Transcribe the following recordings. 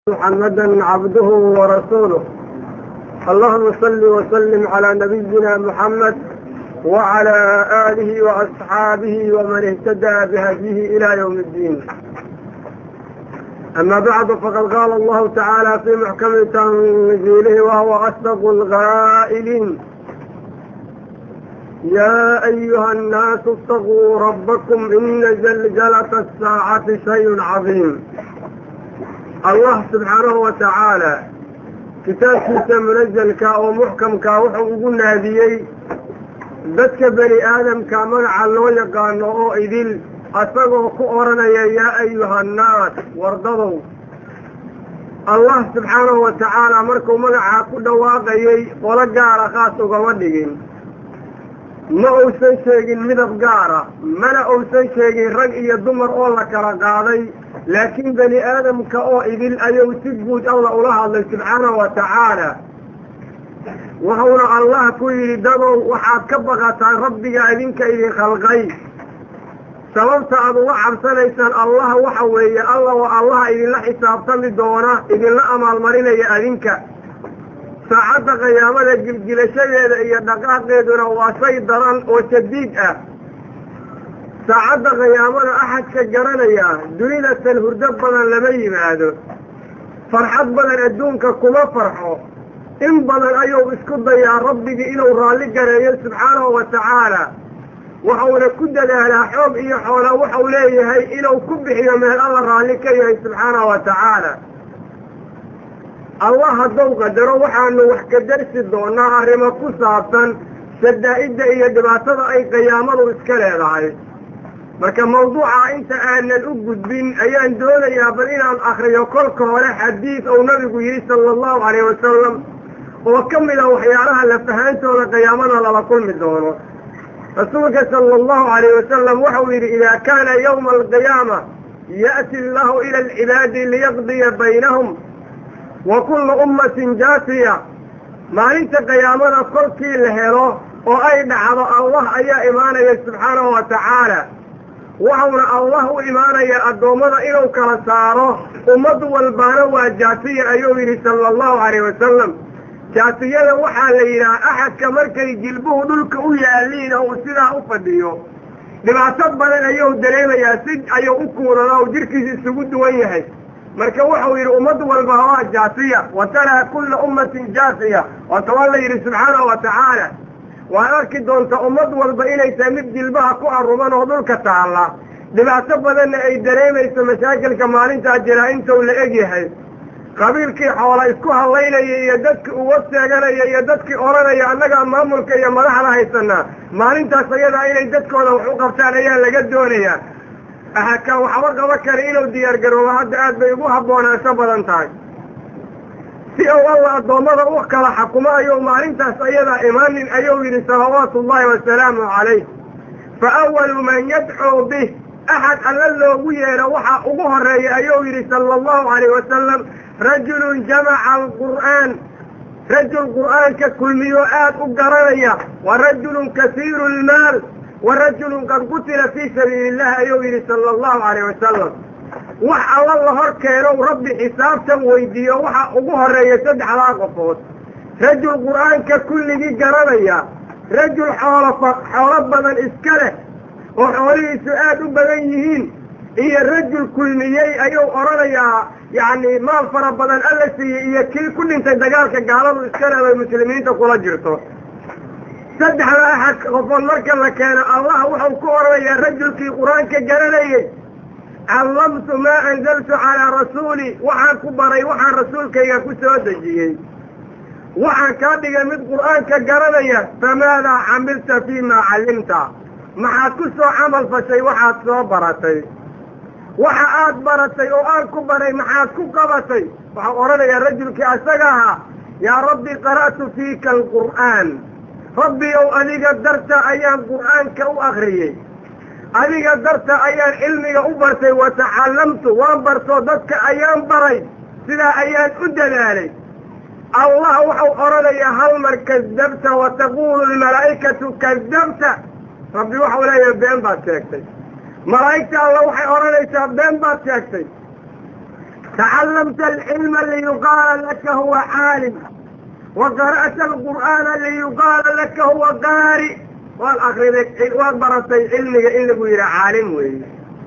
محمدا عبده ورسوله. اللهم صل وسلم على نبينا محمد وعلى آله وأصحابه ومن اهتدى بهديه إلى يوم الدين. أما بعد، فقد قال الله تعالى في محكم تنزيله وهو أصدق القائلين: يا أيها الناس اتقوا ربكم إن زلزلة الساعة شيء عظيم. الله سبحانه وتعالى kitaabkiisa munazalka oo muxkamka wuxuu ugu naadiyey dadka bani aadamka magaca loo yaqaano oo idil asagoo ku oranaya yaa ayuha nnaas wardadow. allah subxaanahu wa tacaala markuu magacaa ku dhawaaqayey qolo gaara khaas ugama dhigin, ma uusan sheegin midab gaara, mana uusan sheegin rag iyo dumar oo la kala qaaday, laakiin bani aadamka oo idil ayuu si guud alla ula hadlay subxaanahu wa tacaala. wuxuuna allah ku yidhi dadow waxaad ka baqataan rabbiga idinka idin khalqay. sababta aad uga cabsanaysaan allah waxa weeye alla oo allaha idinla xisaabtami doona, idinla amaalmarinaya adinka. saacadda qiyaamada gilgilashadeeda iyo dhaqaaqeeduna waa shay daran oo shadiid ah. saacadda qiyaamada axadka garanaya dunida tan hurdo badan lama yimaado, farxad badan adduunka kuma farxo. in badan ayuu isku dayaa rabbigii inuu raalli gareeyo subxaanahu wa tacaala, waxuuna ku dadaalaa xoog iyo xoola waxau leeyahay inuu ku bixiyo meel alla raalli ka yahay subxaanahu wa tacaala. allah hadduu qadaro waxaanu wax ka darsi doonaa arrimo ku saabsan shadaa'idda iyo dhibaatada ay qiyaamadu iska leedahay. marka mawduuca inta aanan u gudbin ayaan doonayaa bal inaan akriyo kolka hore xadiid uu nabigu yidhi sala allahu calayhi wasalam oo ka mid a waxyaalaha la fahaantooda qiyaamada lala kulmi doono. rasuulka sala allahu calayhi wasalam waxau yidhi idaa kaana yawma alqiyaama ya'ti allahu ila alcibaadi liyaqdiya baynahum wa kullu ummatin jaasiya. maalinta qiyaamada kolkii la helo oo ay dhacdo allah ayaa imaanaya subxaanahu wa tacaala, waxauna allah u imaanaya addoommada inuu kala saaro. ummad walbaana waa jaasiya ayuu yidhi sala allahu calayhi wasalam. jaasiyada waxaa la yidhaha axadka markay jilbuhu dhulka u yaaliin oo uu sidaa u fadhiyo dhibaato badan ayuu dareemayaa, si ayuu u kuuranaa u jirkiisa isugu duwan yahay. marka wuxuu yidhi ummad walba waa jaasiya, wa taraa kulla ummatin jaasiya. waata waa la yidhi subxaanahu wa tacaala. waad arki doonta ummad walba inay tahay mid jilbaha ku arruman oo dhulka taalla, dhibaato badanna ay dareemayso mashaakilka maalintaa jira intuu la eg yahay. qabiilkii xoola isku hadlaynaya iyo dadkii uga sheeganaya iyo dadkii odhanaya annagaa maamulka iyo madaxda haysanaa, maalintaas ayadaa inay dadkooda wax u qabtaan ayaa laga doonayaa. kan waxba qaba kara inuu diyaar garoobo hadda aad bay ugu habboonaasho badan tahay. si uu alla addoommada u kala xakumo ayuu maalintaas ayadaa imaanin ayuu yidhi salawaatu ullahi wasalaamu calayh. fa awalu man yadcuu bih, axad alla loogu yeedho waxaa ugu horeeya ayuu yidhi sala allahu calayh wasalam rajulun jamaca alqur'aan, rajul qur'aanka kulmiyo aad u garanaya, wa rajulun kasiiru lmaal, wa rajulun qad qutila fii sabiili illahi ayuu yidhi sala allahu calayh wasalam. wax alla la hor keenow rabbi xisaabtan weydiiyo waxaa ugu horeeya saddexdaa qofood: rajul qur'aanka kulligii garanaya, rajul xoolo badan iska leh oo xoolihiisu aad u badan yihiin, iyo rajul kulmiyey ayuu odhanayaa yacni maal fara badan alla siiyey, iyo kii ku dhintay dagaalka gaaladu iska leeday muslimiinta kula jirto. saddexda axad qofood marka la keeno allah wuxuu ku odhanayaa rajulkii qur-aanka garanayey: callamtu maa anzaltu calaa rasuuli, waxaan ku baray waxaan rasuulkayga ku soo dejiyey. waxaan kaa dhigay mid qur'aanka garanaya, famaadaa camilta fii maa callimta, maxaad ku soo camal fashay waxaad soo baratay? waxa aad baratay oo aan ku baray maxaad ku qabatay? waxau odhanayaa rajulkii asaga ahaa: yaa rabbi qara'tu fiika alqur'aan, rabbi ow adiga darta ayaan qur'aanka u akriyey, adiga darta ayaan cilmiga u bartay, wa tacallamtu waan bartoo dadka ayaan baray, sidaa ayaan u dadaalay. allah waxau odhanayaa hal mar kadabta wa taquulu lmalaa'ikatu kadabta, rabbi waxau leeyahay been baad sheegtay. malaa'igta alla waxay odhanaysaa been baad sheegtay. تعلمت العلم ليقال لك هو عالم، وقرأت القرآن ليقال لك هو قارئ، وبرت علمك إن لقوا يرى عالم وي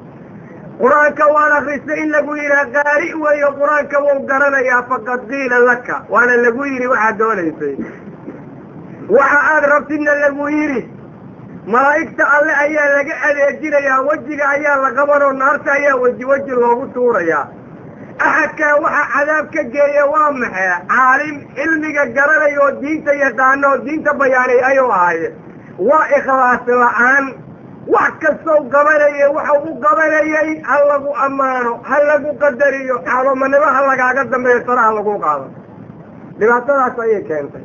قرآنك والأخرس إن لقوا يرى قارئ وي قرآنك وقرنا يا فقد قيل لك وانا لقوا يري واحد دولي waxa aad rabtidna lagu yidhi malaa'igta alle ayaa laga adeejinayaa wejiga ayaa la qabanoo naarta ayaa weji loogu tuurayaa axadkaa waxa cadaab ka geeya waa maxay caalim cilmiga garanaya oo diinta yaqaano oo diinta bayaanay ayuu ahaaye waa ikhlaas la'aan wax kastoo qabanaya waxau u qabanayay ha lagu ammaano ha lagu qadariyo calomanimo ha lagaaga dambeeyo saraha lagu qaado dhibaatadaas ayay keentay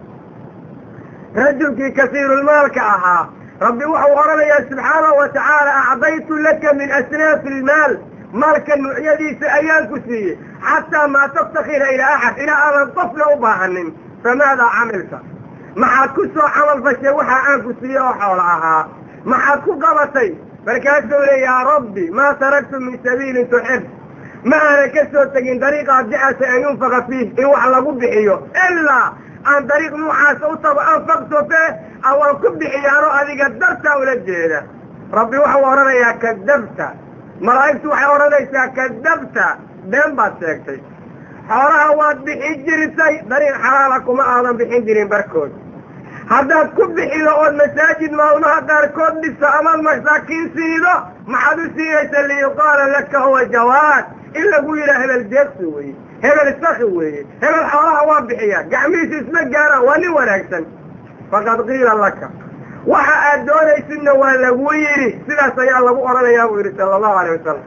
rajulkii kasiirulmaalka ahaa rabbi wuxuu odhanayaa subxaanahu wa tacaala acdaytu laka min asnaafi ilmaal maalka nuucyadiisa ayaan ku siiyey xataa maa tabtakira ilaa axad ilaa aadan qofna u baahanin famaadaa camilta maxaad ku soo camal fashay waxa aan ku siiyey oo xoolo ahaa maxaad ku qabatay markaasuu le yaa rabbi maa taraktu min sabiilin tuxib ma aanan ka soo tegin dariiqaad jecesha an yunfaqa fiih in wax lagu bixiyo ilaa aan dariiq nuucaasa u tago anfaqtu fee awaan ku bixiyaanoo adiga dartaa ula jeeda rabbi wuxuu odhanayaa kadabta malaa'igtu waxay odhanaysaa kadabta been baad sheegtay xoolaha waad bixin jirtay dariiq xalaala kuma aadan bixin jirin barkood haddaad ku bixido ood masaajid maalmaha qaarkood dhisa amaad masaakiin siido maxaad u siinaysa liyuqaala laka huwa jawaad in lagu yidhaa hebel jeegsi weeye hebel saki weeye hebel xoolaha waa bixiyaa gacmihiisa isma gaaraan waa nin wanaagsan faqad qiila laka waxa aad doonaysidna waa lagu yidhi sidaas ayaa lagu odhanayaa buu yidhi sala allahu alayh wasalam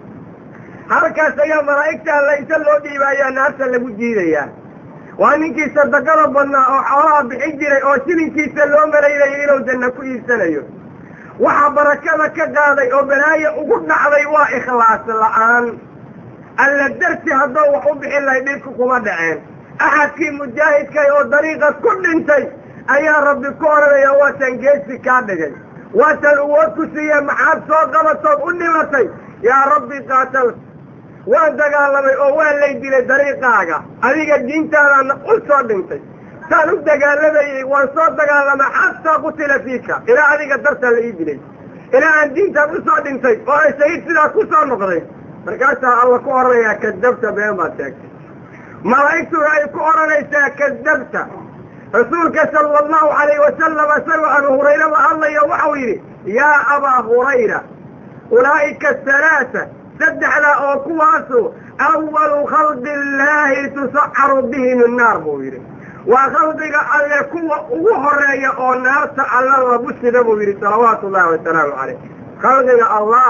halkaas ayaa malaa'igta alla inta loo dhiibaayaa naarta lagu jiidayaa waa ninkii sadaqada badnaa oo xoolaha bixin jiray oo shilinkiisa loo malaynayo inuu janno ku iibsanayo waxa barakada ka qaaday oo balaayo ugu dhacday waa ikhlaas la'aan alla darti haddoo wax u bixin lahay dhibku kuma dhaceen axadkii mujaahidkay oo dariiqa ku dhintay ayaa rabbi ku odhanaya waatan geesi kaa dhigay waatan uwood ku siiye maxaad soo qabatood u dhimatay yaa rabbi qaatal waan dagaalamay oo waa lay dilay dariiqaaga adiga diintaadaana u soo dhintay saan u dagaalamayey waan soo dagaalamay xataa qutila fiika ilaa adiga dartaa la ii dilay ilaa aan diintaan u soo dhintay oo aan shahiid sidaa ku soo noqday markaasaa alla ku odhanayaa kadabta been baad sheegtay malaa'igtuna ay ku odhanaysaa kadabta rasuulka sala allahu calayh wasalam isagoo abu hurayre la hadlayo waxau yidhi yaa abaa hurayra ulaa'ika halaasa saddexdaa oo kuwaasu awalu khalqi illaahi tusacaru bihim innaar buu yidhi waa khalqiga alle kuwa ugu horeeya oo naarta alla lagu sida buu yidhi salawaatu ullahi wasalaamu calayh khalqiga allah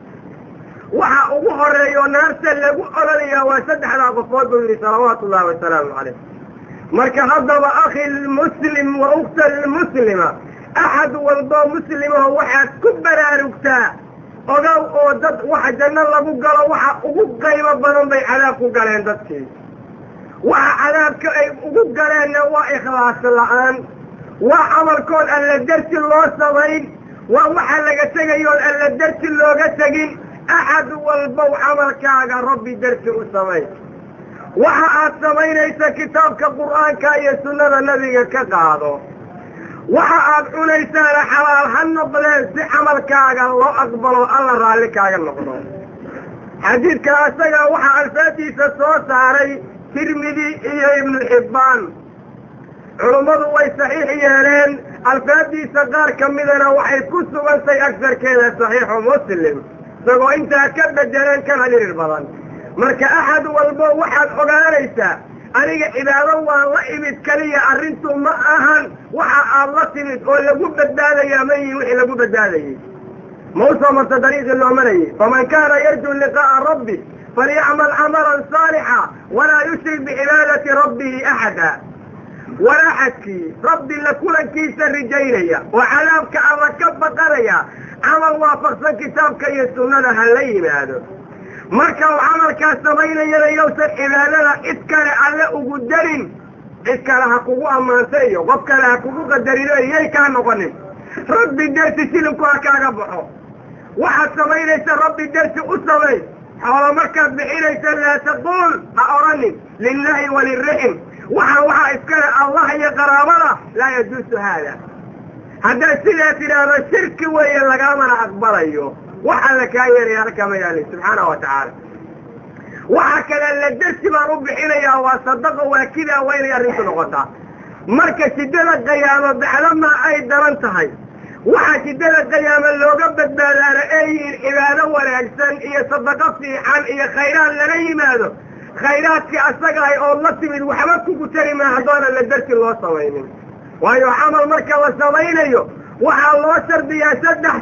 waxa ugu horeeyo naarta lagu ololayaa waa saddexdaa qofood buu yidhi salawaatu ullahi wasalaamu calayh marka haddaba akhi lmuslim wa ukhta lmuslima axad walboo muslimaho waxaad ku baraarugtaa ogow oo dad waxa janno lagu galo waxa ugu qaybo badan bay cadaab ku galeen dadkii waxa cadaabka ay ugu galeenna waa ikhlaas la'aan waa camalkood alla darti loo samayn waa waxa laga tegayoon alla darti looga tegin axad walbow camalkaaga rabbi darti u samay waxa aad samaynaysa kitaabka qur'aanka iyo sunnada nabiga ka qaado waxa aad cunaysaana xalaal ha noqdeen si camalkaaga loo aqbalo alla raalli kaaga noqdo xadiidka asaga waxaa alfaadiisa soo saaray tirmidi iyo ibnu xibbaan culummadu way saxiix yeeleen alfaadiisa qaar ka midana waxay ku sugantay agsarkeeda saxiixu muslim isagoo intaa ka bedeleen kana dhirir badan marka axad walbo waxaad ogaanaysaa aniga cibaado waan la imid keliya arrintu ma ahan waxa aad la timid oo lagu badbaadayaa ma yihin wixii lagu badbaadayey ma u soo marta dariiqii loo marayey faman kaana yarju liqaa'a rabbi falyacmal camalan saalixa walaa yushrik bicibaadati rabbihi axada walaaxadkii rabbi la kulankiisa rijaynaya oo cadaabka alla ka baqanaya camal waafaqsan kitaabka iyo sunnada ha la yimaado marka uu camalkaas samaynayana yowsan cibaadada cid kale alle ugu darin cid kale ha kugu ammaanta iyo qof kale ha kugu qadarino iyay kaa noqonin rabbi darti silinku ha kaaga baxo waxaad samaynaysa rabbi darti u samay حول مركز بحيرة لا تقول أرني لله وللرحم وحا إسكال الله يقرامنا لا يجوز هذا السنة هذا الشرك وإن لقامنا أكبر أيوه وحا لك يا لك ميالي سبحانه وتعالى وحكذا للدرس ما رب حينيا وصدقه وكذا وين يريد نغطى مركز شدنا القيامة بحلما أي درنتهي waxaa shidada qiyaama looga badbaadaana eeyihiin cibaado wanaagsan iyo sadaqo fiican iyo khayraad lala yimaado khayraadkii asagahay oo la timid waxba kugu tari maa haddoonan la darsi loo samaynin waayo camal marka la samaynayo waxaa loo shardiyaa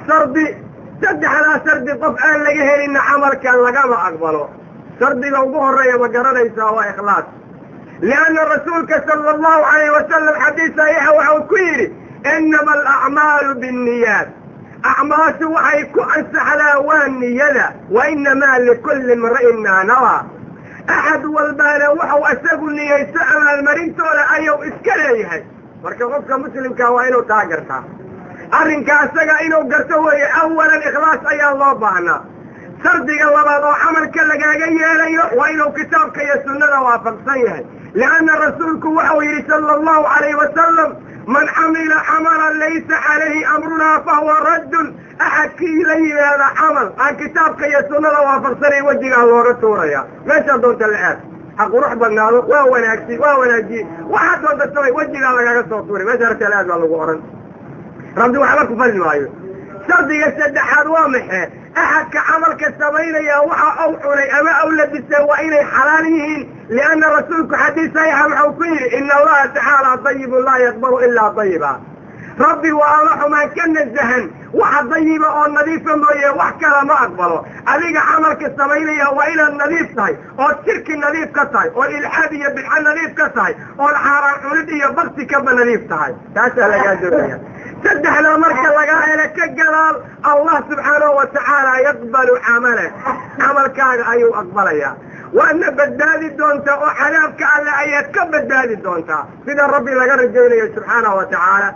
saddexdaa shardi qof aan laga helinna camalkan lagama aqbalo shardiga ugu horreeya ma garanaysaa waa ikhlaas lianna rasuulka sala allahu calayh wasalam xadiis saxiixa waxau ku yidhi إنما الأعمال بالنيات أعمال وحي كأنسحلا والنية وإنما لكل امرئ ما نوى أحد والبال وحو أساق النية سأل المرين ولا أيو إسكاليه مركبك مسلم كاوينو تاقرتا أرنك أساق إنو قرتوه أولا إخلاص أي الله بحنا سردق الله بعض وحمل كاللقاقية ليه وإنو كتابك يسننا وافقسيه لأن رسولك وحوه صلى الله عليه وسلم من عمل عملا ليس عليه أمرنا فهو رد أحكي لي هذا عمل عن كتابك يسننا وافقسني وجهه الله رسوليا ما شردونت الآن حق روح بالنار وهو ناكسي وحد وانت السوي وجهه الله رسولي ما شرت الآن والله قرن رمضوا حبكوا فالمايو شرط يسد حروامحه أحد كعملك السمين يا وحا أوحولي أما أولد السوائين حلاليهن لأن رسولك حديث سيحة محوكين إن الله تعالى طيب لا يقبل إلا طيبا ربي وأرح ما كان الزهن واحد طيبة أو النظيفة موية وحكا ما أقبله أليق عملك السمين يا وإلى النظيف تاي أو الشرك النظيف كتاي أو الإلحادية بالحال النظيف كتاي أو الحرام ولدية بغتي كبا النظيف تاي تاسأل يا جرية سدح لمرك لقاء لك الجلال الله سبحانه وتعالى يقبل عمله عملك أيو أقبليا وأن بدالي دونتا وحلافك على أيك بدالي دونتا سيدا ربي لقى رجيني سبحانه وتعالى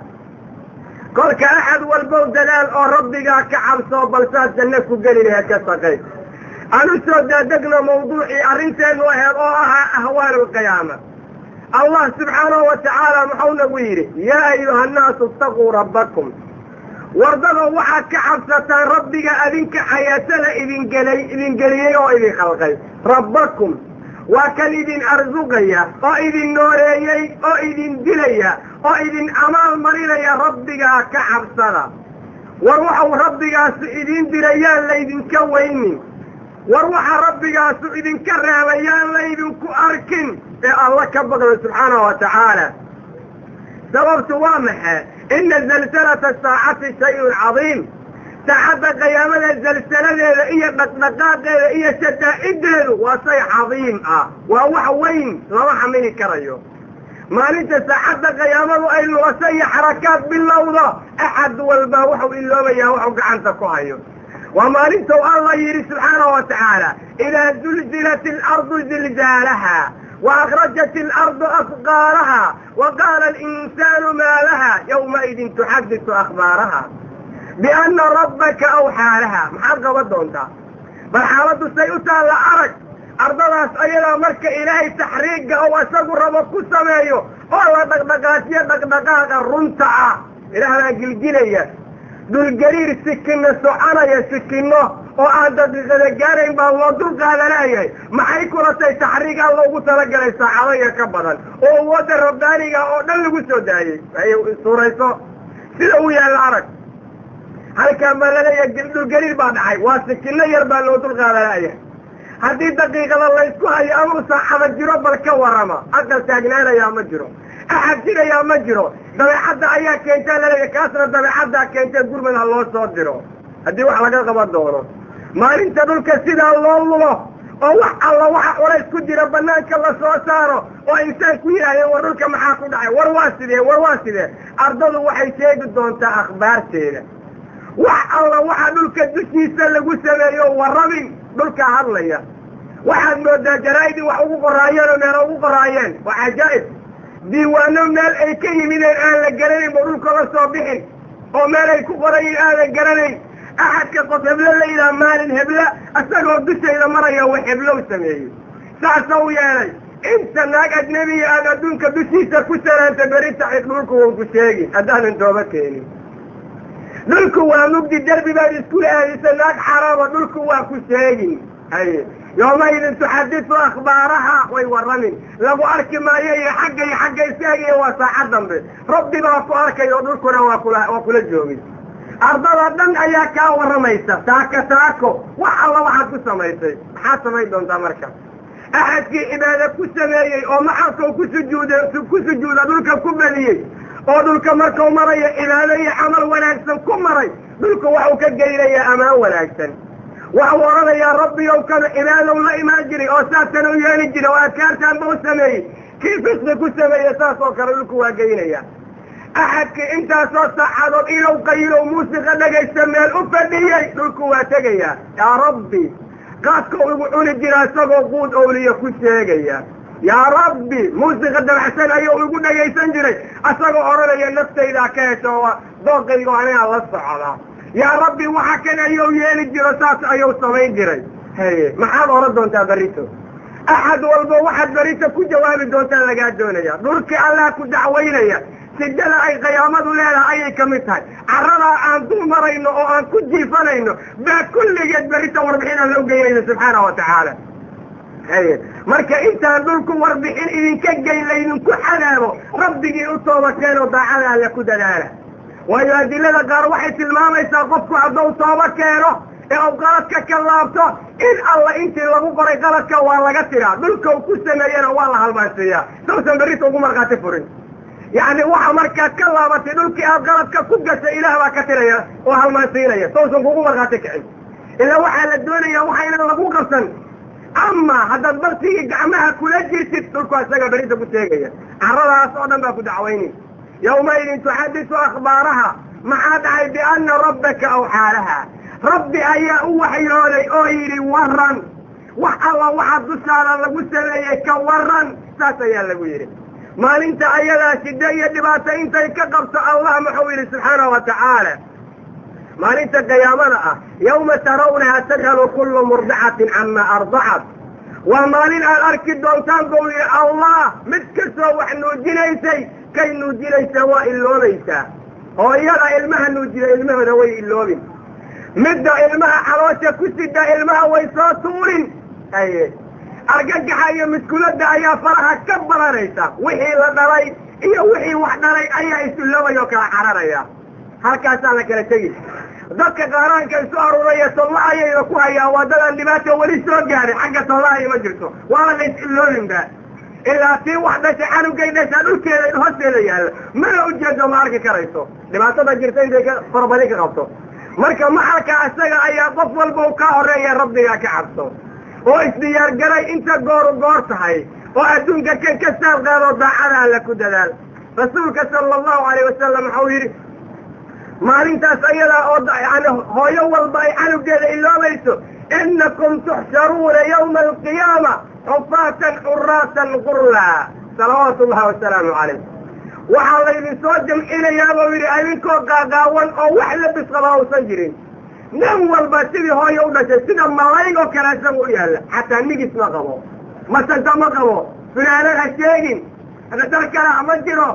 كلك أحد والبو دلال أو ربي كعب صوب الساد جنك وقالي لها كسقي أنا سودادقنا موضوعي أرنتين وهي أهوال القيامة الله سبحانه وتعالى محونا ويري يا أيها الناس اتقوا ربكم وارضوا وحك حبسة ربك أذنك حياتنا إذن قليل وإذن خلقي ربكم وكان إذن أرزقيا وإذن نوريي وإذن دليا وإذن أمال مريليا ربك كحبسة وروحوا ربك إذن دليا لإذن كويني وروح ربك إذن كرهليا لإذن كأركن الله كبر سبحانه وتعالى سبب وامحة إن زلزلة الساعة شيء عظيم ساعة قيامة الزلزلة إيه بطنقات إيه شدائد وشيء عظيم وهو وين لما مني كريو ما ننسى ساعة قيامة إلا وشيء حركات باللوضة أحد والباوح إلا ما يوحك عن تكوهيو وما ننسى الله يري سبحانه وتعالى إذا زلزلت الأرض زلزالها وأخرجت الأرض أثقالها وقال الإنسان ما لها يومئذ تحدث أخبارها بأن ربك أوحى لها محرقة ودونتا بل حالته سيؤتى لأرك أرضها سيلا مرك إلهي تحريق أو أساق ربك السمايو والله دقدقاتيا دقدقاق الرنتعة إلهنا قلقلية دول قرير سكينة سعانا يا سكينة oo aan dad gaarayn baa loo dul qaadanaayay maxay kula tay taxriiq aan loogu talagalay saacado ka badan oo wada rabbaaniga oo dhan lagu soo daayay ay suurayso sida uu yahay arag halka malaya dul gariir baa dhacay waa sikina yar baa loo dul qaadanaayay haddii daqiiqada la isku hayo ama saacada jiro bal ka warama aqal taagnaanaya ma jiro axad jiraya ma jiro dabeecadda ayaa keentay laleeyahay kaasna dabeecadda keentay gurmad ha loo soo diro haddii wax laga qaban doono maalinta dhulka sidaa loo lulo oo wax alla waxa culays ku jira banaanka la soo saaro oo insaan ku yidhahdeen war dhulka maxaa ku dhacay war waa sidee ardadu waxay sheegi doontaa akhbaarteeda wax alla waxa dhulka dushiisa lagu sameeyo warrabin dhulka hadlaya waxaad moodaa jaraa'idii wax ugu qoraayeen oo meel ugu qoraayeen waa cajaa'ib diiwaano meel ay ka yimideen aan la garanayn ba dhulka la soo bixin oo meel ay ku qorayiin aadan garanayn أحد كقف هبلة ليلة مال هبلة أستقر دشيلة مرة وحبلة وسميه ساسو يالي انت ناق أجنبي أنا دونك دشيسة كسر أنت بريد حيقولك وانكسيجي أدان انتو بكيني دولك ومجد الدربي بعد اسكول أهل سناك حرام دولك وكسيجي هاي يومئذ تحدث أخبارها ويورمن لو أرك ما يي حقي ساقي وساعة ذنبي ربي ما أرك يودركنا وكل الجوبي أرض الدم أياك ورميسة تاكو وحلا واحد كسميسي حتى ما يدون تمركب أحد في إبادة كسميي أو معكم كسجود دولك كبلي أو دولك مركو مري إبادة عمل ولا أحسن كمري دولك وحوك الجيلي أمان ولا أحسن وحورنا يا ربي لو كان إبادة ولا إماجري أو ساتنا ويانجري وأكارت عن بوسمي كيف اسمك السمي أساس وكرلك واجيني أحد أنت صوت حاضر إلى وقيل موسيقى لقى يسمي الأفدية دولك واتجيا يا ربي قاسكو يقولون الجراسة وقود أولية كسيجيا يا ربي موسيقى دم حسن أيوه يقول لي يسنجري أساقو أورانا ينفسي إذا كيسوا ضوقي يقولي الله الصعادة يا ربي وحكنا أيوه يالي الجراسات أيوه سمين جري هاي ما حد أرد أنت بريتو أحد والبو واحد بريتو كو جواب دونتا لقاد دونيا نوركي الله كو دعوينيا سجلا أي قيامات ليلة أي كمتها عرضها أن تمرين أو أن كجيفنين بكل جد بريتو وربحين اللوجيين سبحانه وتعالى هاي مركا انت هدولكم وربحين إذن كجيلين كحلابو ربي أطوبة كانوا ضاعنا لكو دلالة ويؤدي لنا قار واحد الماما يساقفكو عدو طوبة كانوا أو قالتك كلابتو إن الله انت اللي قرأي قالتك والله قتلا دولكو كسمينا والله الماسية سوسن بريتو قمر قاتفورين يعني waxa marka ka laabatay dhulkii aad qaladka ku gashay ilaahay ka tiraya oo hal ma siinaya toosan kugu marqaatay kicin ila waxa la doonaya waxa in lagu qabsan amma hadda bartii gacmaha kula jirtid dhulku asaga bariida ku teegaya aradaas oo dhan baa ku dacweyni yawmayn tuhadithu akhbaraha ma dhacay bi anna rabbaka aw halaha rabbi ayaa u waxyooday oo yiri waran wax alla waxa dushaada lagu sameeyay ka waran saas ayaa lagu yiri maalinta ayadaa shida iyo dhibaato intay ka qabto allah muxuu yidhi subxaanahu watacaala maalinta qiyaamada ah yawma tarawnaha tadhalu kullu murdicatin cama ardacat waa maalin aad arki doontaan buu yidhi allah mid kastoo wax nuujinaysay kay nuujinaysa waa iloobaysaa hooyada ilmaha nuujida ilmahooda way iloobin midda ilmaha caloosha ku sida ilmaha way soo tuurin haye argagaxa iyo miskuulada ayaa faraha ka baranaysa wixii la dhalay iyo wixii wax dhalay ayaa isuloobayo kala cararaya halkaasaa la kala tegi dadka qaaraanka isu aruuraya tolla ayayna ku hayaa waadadan dhibaato weli soo gaaray xagga tollahay ma jirto waana la is-iloobinba ilaa tii wax dhashay canugay dhashaa dhulkeeda hoosteeda yaalla mana ujeedo ma arki karayso dhibaatada jirta intay ka farabadi ka qabto marka maxalka isaga ayaa qof walba u ka horeeya rabbiga ka cabso oo isdiyaargaray inta goor tahay oo adduunka kan ka saal qaado daacada alla ku dadaal rasuulka sala allahu alayh wasalam wuxuu yidhi maalintaas ayadaa oo yani hooyo walba ay canugeeda iloobayso inakum tuxsharuuna yawma alqiyaama xufaatan xuraatan qurlaa salawaatu ullahi wasalaamu calayh waxaa laydin soo jamcinayaa buu yidhi idinkoo qaaqaawan oo wax labis qaba uusan jirin nin walba sidii hooyo u dhashay sida malaygoo kale isaga u yaalla xataa nigis ma qabo masanta ma qabo finaanad ha sheegin dar kalax ma jiro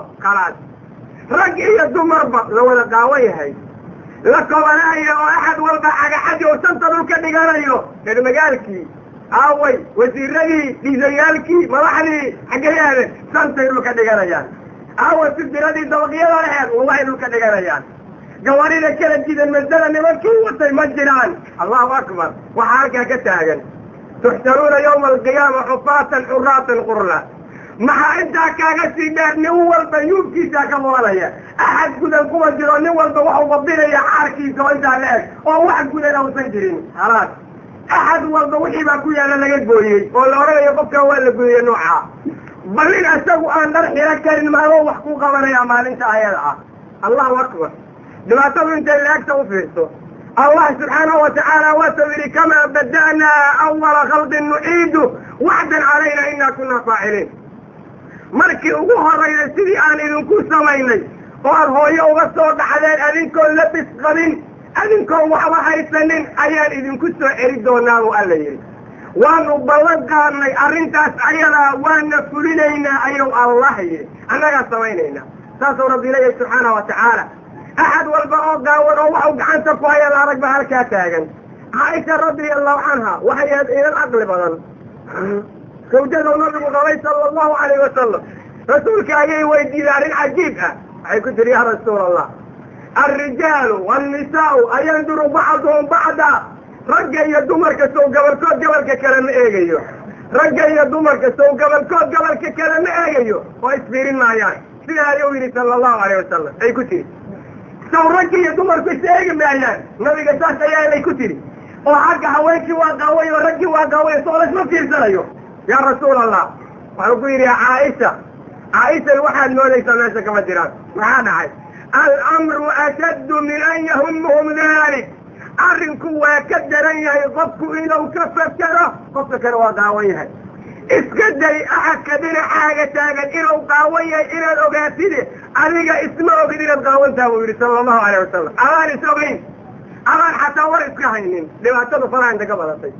khalaas rag iyo dumarba la wada qaawan yahay la kobanaayo oo axad walba cagaxadii oo santa dhulka dhiganayo reer magaalkii aaway wasiiradii dhiisayaalkii madaxdii xaggayaade santay dhulka dhiganayaan aaway sidiradii dabaqyada laheed wallahi dhulka dhiganayaan gawaarida kala jidan masdada nimankii watay ma jiraan allahu akbar waxaa halkaa ka taagan tuxsaruuna yawma alqiyaama xufaatan xuraatan qurla maxaa intaa kaaga sii dheer nin walba yuubkiisaa ka mudanaya axad gudan kuma jiro nin walba waxuu badinaya xaarkiisa oo intaa la eg oo wax gudan ausan jirin khalaas axad walba wixii baa ku yaalla laga gooyey oo la odhanayo qofkaa waa la gooyey noocaa balin isagu aan dhar xiro karin maamo wax ku qabanaya maalinta ayada ah allahu akbar dhibaatadu intay laagta u fiirso allah subxaanahu watacaala waasuu yidhi kamaa bada'naa awala khalqin nuciidu waxdan calayna inaa kunaa faaciliin markii ugu horayda sidii aan idinku samaynay oo aad hooyo uga soo dhaxdeen adinkoon labis qabin adinkoon waxba haysanin ayaan idinku soo celi doonaa buu alla yidhi waanu ballan qaadnay arrintaas ayadaa waana fulinaynaa ayuu allah yidhi annagaa samaynaynaa saasuu rabbi leeyahay subxaana wa tacaala axad walba oo gaawan oo waxuu gacanta ku haya la arag baa halkaa taagan caaisha radia allahu canha waxay ahayd inan caqli badan sawjaduu nabigu qabay sala allahu calayh wasalam rasuulka ayay weydiiday arrin cajiib ah waxay ku tiri yaa rasuul allah alrijaalu waannisaa'u ayanduru bacduhum bacda ragga iyo dumarka sow gabalkood gabalka kale ma eegayo ragga iyo dumarka sow gabalkood gabalka kale ma eegayo oo isfiirin maayaan sidaa ayuu yidhi sala allahu calayh wasalam ay ku tiri sow ragga iyo dumarku is eegi maayaan nabiga saas ayaanay ku tiri oo xagga haweenkii waa qaaway oo raggii waa qaaway soo laysma fiirsanayo yaa rasuul allah waxuu ku yidhi caaisha waxaad moodaysaa meesha kama jiraan maxaa dhacay alamru ashaddu min an yahumhum dalik arrinku waa ka daran yahay qofku inuu ka fakero qofka kale waa qaawan yahay iska day axadka dhinacaaga taagan inuu qaawan yahay inaad ogaatide adiga isma ogid inaad qaawantaha buu yidhi sala allahu alayh wasalam adaan is ogeyn adaan xataa war iska haynin dhibaatadu faraha inta ka badatay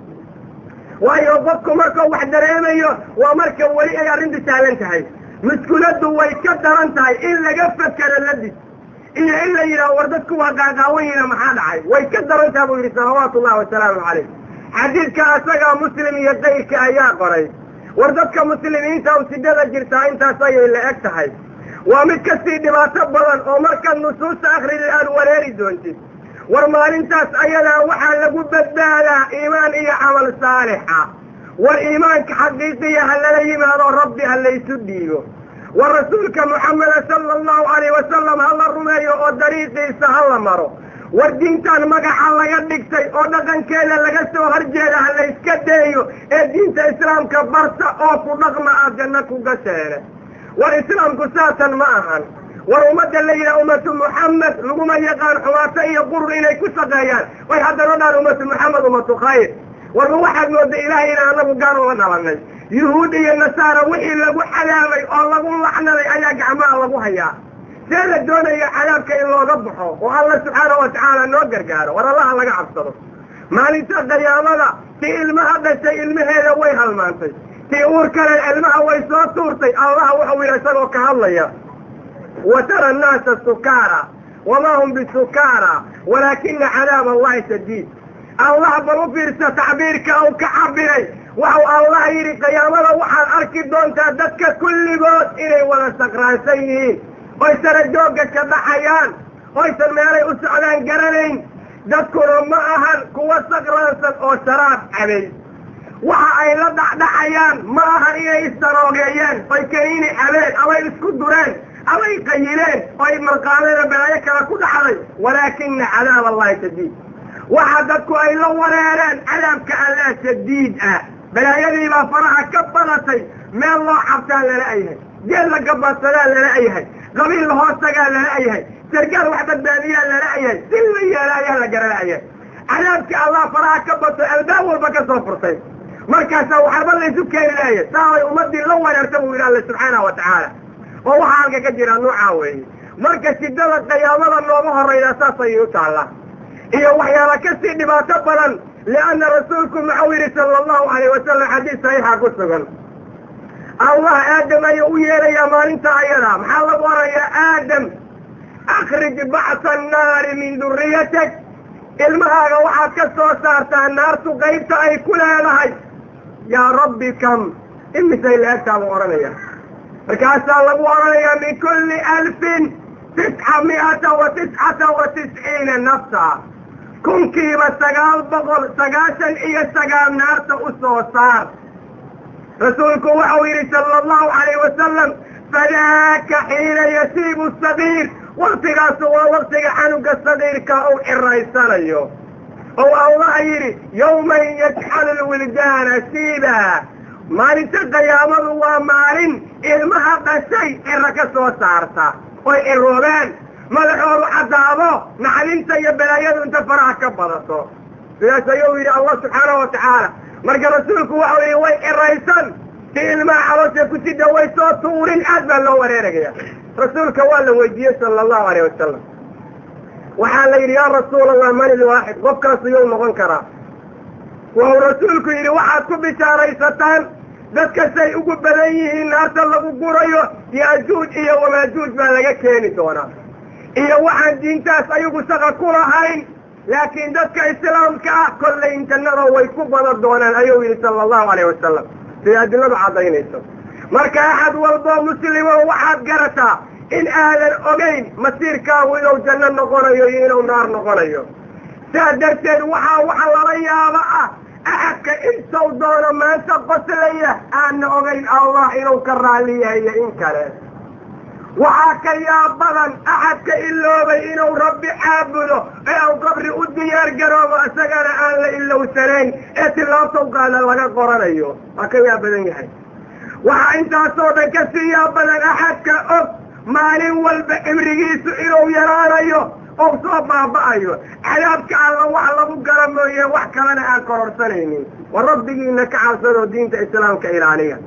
waayo qofku markuu wax dareemayo waa marka weli ay arrintu sahlan tahay muskuladdu way ka daran tahay in laga fakero ladis iyo in la yidhaho war dadku waa qaaqaawan yihiina maxaa dhacay way ka daran taha buu yidhi salawaatu ullahi wasalaamu calayh xadiidka asagaa muslim iyo kayrka ayaa qoray war dadka muslimiinta usidada jirtaa intaas ayay la eg tahay waa mid kasii dhibaato badan oo markaad nusuusta akhrida aad wareeri doontid war maalintaas ayadaa waxaa lagu badbaadaa iimaan iyo camal saalixa war iimaanka xaqiiqiya ha lala yimaado rabbi ha laysu dhiibo war rasuulka moxameda sala allahu calayh wasalam ha la rumeeyo oo dariiqiisa ha la maro war diintan magaxa laga dhigtay oo dhaqankeeda laga soo horjeeda ha layska deeyo ee diinta islaamka barta oo ku dhaqma aad janno ku gasheene war islaamku saasan ma ahan war ummadda la yidhaha ummatu muxamed laguma yaqaan xumaato iyo qurur inay ku shaqeeyaan way haddana dhaan ummatu muxamed ummatu khayr warba waxaad mooda ilaahay inaan anagu gaar uga dhalanay yuhuud iyo nasaara wixii lagu cadaabay oo lagu lacnaday ayaa gacmaha lagu hayaa see la doonaya cadaabka in looga baxo oo alla subxaanahu watacaala noo gargaaro war allaha laga cabsado maalinta qiyaamada tii ilmaha dhashay ilmaheeda way halmaantay tii uur kale ilmaha way soo tuurtay allah wuxuu yidhi isagoo ka hadlaya wa tara annaasa sukaara wamaa hum bisukaara walaakina cadaab allahi shadiid allah bal u fiirsa tacbiirka uu ka cabiray waxau allah yidhi qiyaamada waxaad arki doontaa dadka kulligood inay wada sakraansan yihiin oy sarajoogga ka dhaxayaan oysan meelay u socdaan garanayn dadkuna ma ahan kuwa sakraansan oo sharaab cabay waxa ay la dhacdhacayaan ma ahan inay isdaroogeeyeen oy kaniini cabeen amay isku dureen amay qayileen oy marqaadada balaayo kale ku dhacday walaakina cadaab allahi shadiid waxa dadku ay la wareereen cadaabka allah shadiid ah balaayadii baa faraha ka badatay meel loo cabtaa lala-yahay geel la gabaadsadaa lala-yahay qabiil la hoostagaa lala-yahay sargaal wax badbaadiyaa lala-yahay si la yeelaayaa la garala-yahay cadaabka allah faraha ka batay albaab walba ka soo furtay markaasaa waxba laysu keeni laaya saabay ummadii la wareerta buu yidhi alla subxaanahu watacaala oo waxaa halka ka jira nuucaa weeye marka shidada qiyaamada nooga horrayda saas ayay u taallaa iyo waxyaala kasii dhibaato badan lianna rasuulku muxuu yidhi sala allahu calayh wasalam xadiis saxiixa ku sugan allah aadam ayuu u yeerayaa maalinta ayadaa maxaa lagu orayaa aadam akhrij bacsa annaari min duriyatak ilmahaaga waxaad ka soo saartaa naartu qaybta ay ku leedahay yaa rabbi kam imisay la-egtaa buu odhanaya markaasaa lagu odhanayaa min kulli 1999 nafsa kunkiiba 999 naarta u soo saar rasuulku waxau yidhi sala allahu calayh wasalam fadaaka xiina yasiibu sagiir waktigaasu waa waktiga canuga sagiirka uu ciraysanayo ou allah yidhi yawman yajxalu lwildaana siiba maalinta qiyaamadu waa maalin ilmaha dhashay ciro ka soo saarta oy ciroobeen madaxoodu cadaabo naxdinta iyo balaayadu inta faraha ka badato sidaas ayuu yidhi allah subxaanahu watacaala marka rasuulku waxau yidhi way ciraysan si ilmaha caloosha ku sida way soo tuurin aad baa loo wareeragaya rasuulka waa la weydiiyey sala allahu alayh wasalam waxaa la yidhi yaa rasuul allah man ilwaaxid qofkaasu yow noqon karaa waxuu rasuulku yidhi waxaad ku bishaaraysataan dadka say ugu badan yihiin naarta lagu gurayo yaajuuj iyo wamaajuuj baa laga keeni doonaa iyo waxaan diintaas ayagu shaqa ku lahayn laakiin dadka islaamka ah kollay jannada way ku badan doonaan ayuu yidhi sala allahu alayh wasalam siday adiladu caddaynayso marka axad walboo muslimo waxaad garataa in aadan ogayn masiirkaagu inuu janno noqonayo iyo inuu naar noqonayo saa darteed waxa lala yaaba ah axadka intuu doono maanta qoslaya aanna ogayn allah inuu ka raalli yahay iyo in kale waxaa ka yaab badan axadka iloobay inuu rabbi caabudo ee uu qabri u diyaar garoobo isagana aan la ilowsanayn ee tilaabtow qaada laga qoranayo waa ka yaab badan yahay waxaa intaasoo dhan ka sii yaab badan axadka og maalin walba cimrigiisu inuu yaraanayo oo soo baaba'ayo cadaabka alla wax lagu gara mooye wax kalena aan kororsanaynin wa rabbigiina ka cabsadoo diinta islaamka ilaaliya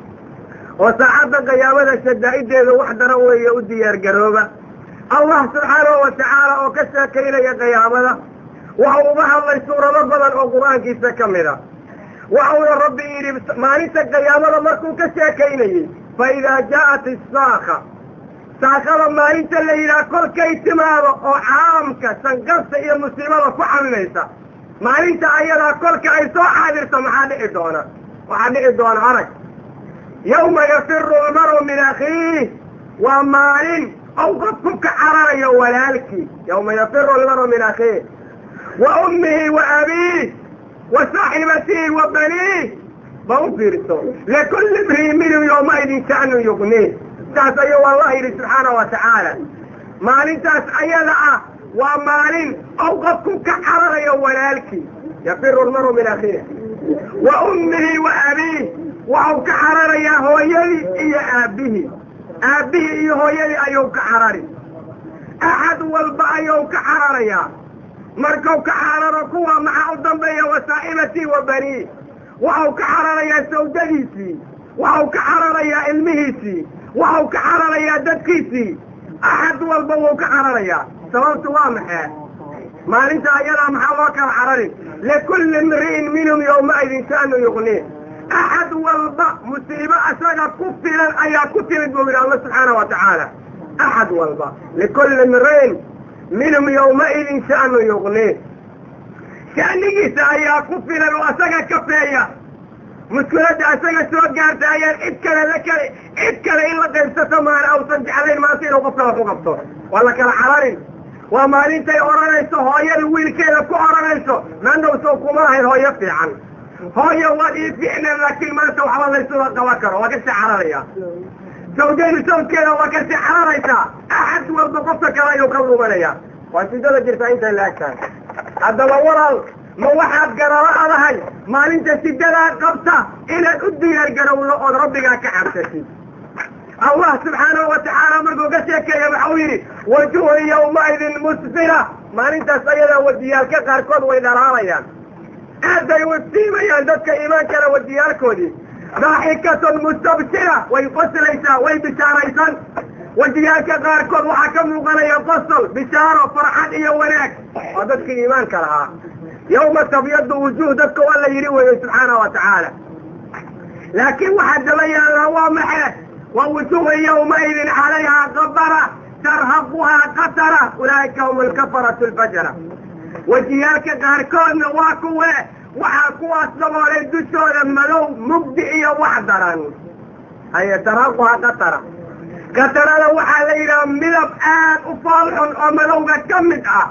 oo saacadda qiyaamada shadaa'ideeda wax daran weeye u diyaar garooba allah subxaanahu wa tacaala oo ka sheekaynaya qiyaamada waxau uga hadlay suurado badan oo qur-aankiisa ka mid a waxauna rabbi yidhi maalinta qiyaamada markuu ka sheekaynayey fa idaa jaa'at isaaka saakada maalinta la yidhaha kolkay timaado oo caalamka sanqarta iyo musiibada ku xaminaysa maalinta ayadaa kolka ay soo xaadirto maxaa dhici doona waxaa dhici doona arag yawma yafiru lmaru min akhiih waa maalin ou qofku ka cararayo walaalkii yawma yafiru lmaru min akhiih wa ummihi wa abiih wa saaxibatihi wa baniih ba u fiirso likulli imri'in minhum yawmaidin sha'nu yugniih taas ayuu allah yidhi subxaanahu wa tacaala maalintaas ayada ah waa maalin ou qofku ka cararayo walaalkii yafiru lmaru min akhiih wa ummihi wa abiih waxau ka cararayaa hooyadii iyo aabbihii iyo hooyadii ayuu ka carari axad walba ayuu ka cararayaa markuu ka cararo kuwa maxaa u dambeeya wa saaxibatii wa banii waxau ka cararayaa sawjadiisii waxau ka cararayaa ilmihiisii waxau ka cararayaa dadkiisii axad walba wuu ka cararayaa sababtu waa maxee maalinta ayadaa maxaa loo kala cararin likulli imri'in minhum yawmaidin sha'nu yugniih axad walba musiibo isaga ku filan ayaa ku timid buu yidhi alla subxaana wa tacaala axad walba likulli imri'in minhum yawmaidin sha'nu yugniih sha'nigiisa ayaa ku filan oo isaga kafeeya mushkiladda isaga soo gaarta ayaan cid kale in la qaybsato maana ausan jeclayn maanta inuu qof kala ku qabto waa la kala cararin waa maalintay odhanayso hooyada wiilkeeda ku odhanayso maandhowsow kuma ahayn hooyo fiican hooyo waad ii fiicneen laakiin maanta waxba laysuma qaban karo waa kasii cararaya sawjadu sawjkeeda waa kasii cararaysaa axad walba qofka kale ayuu ka lumanaya waa sidada jirtaa intay la egtahay haddaba walaal ma waxaad garaba adahay maalinta sidadaa qabta inaad u diyaar garowlo ood rabbigaa ka cabsatid allah subxaanahu wa tacaala markuu ka sheekeeya waxau yidhi wajuhun yawmaidin musfira maalintaas ayadaa wadiyaalka qaarkood way dhalaanayaan aadbay u iftiimayaan dadka iimaankana wadiyaalkoodii daaxikatun mustabshira way qoslaysaa way bishaaraysan wadiyaalka qaarkood waxaa ka muuqanaya qosol bishaaro farxad iyo wanaag oo dadkii iimaanka lahaa yawma tabyadu wujuh dadka waa la yidhi weeye subxaana wa tacaala laakiin waxaa daba yaallaa waa maxe wa wujuhun yawmaidin calayhaa qabara tarhaquhaa qatara ulaa'ika hum alkafaratu lfajara wajiyaalka qaarkoodna waa kuwe waxaa kuwaas daboolay dushooda madow mugdi iyo wax daran haye tarhaquhaa qatara qatarada waxaa la yidhaha midab aad u foolxun oo madowga ka mid ah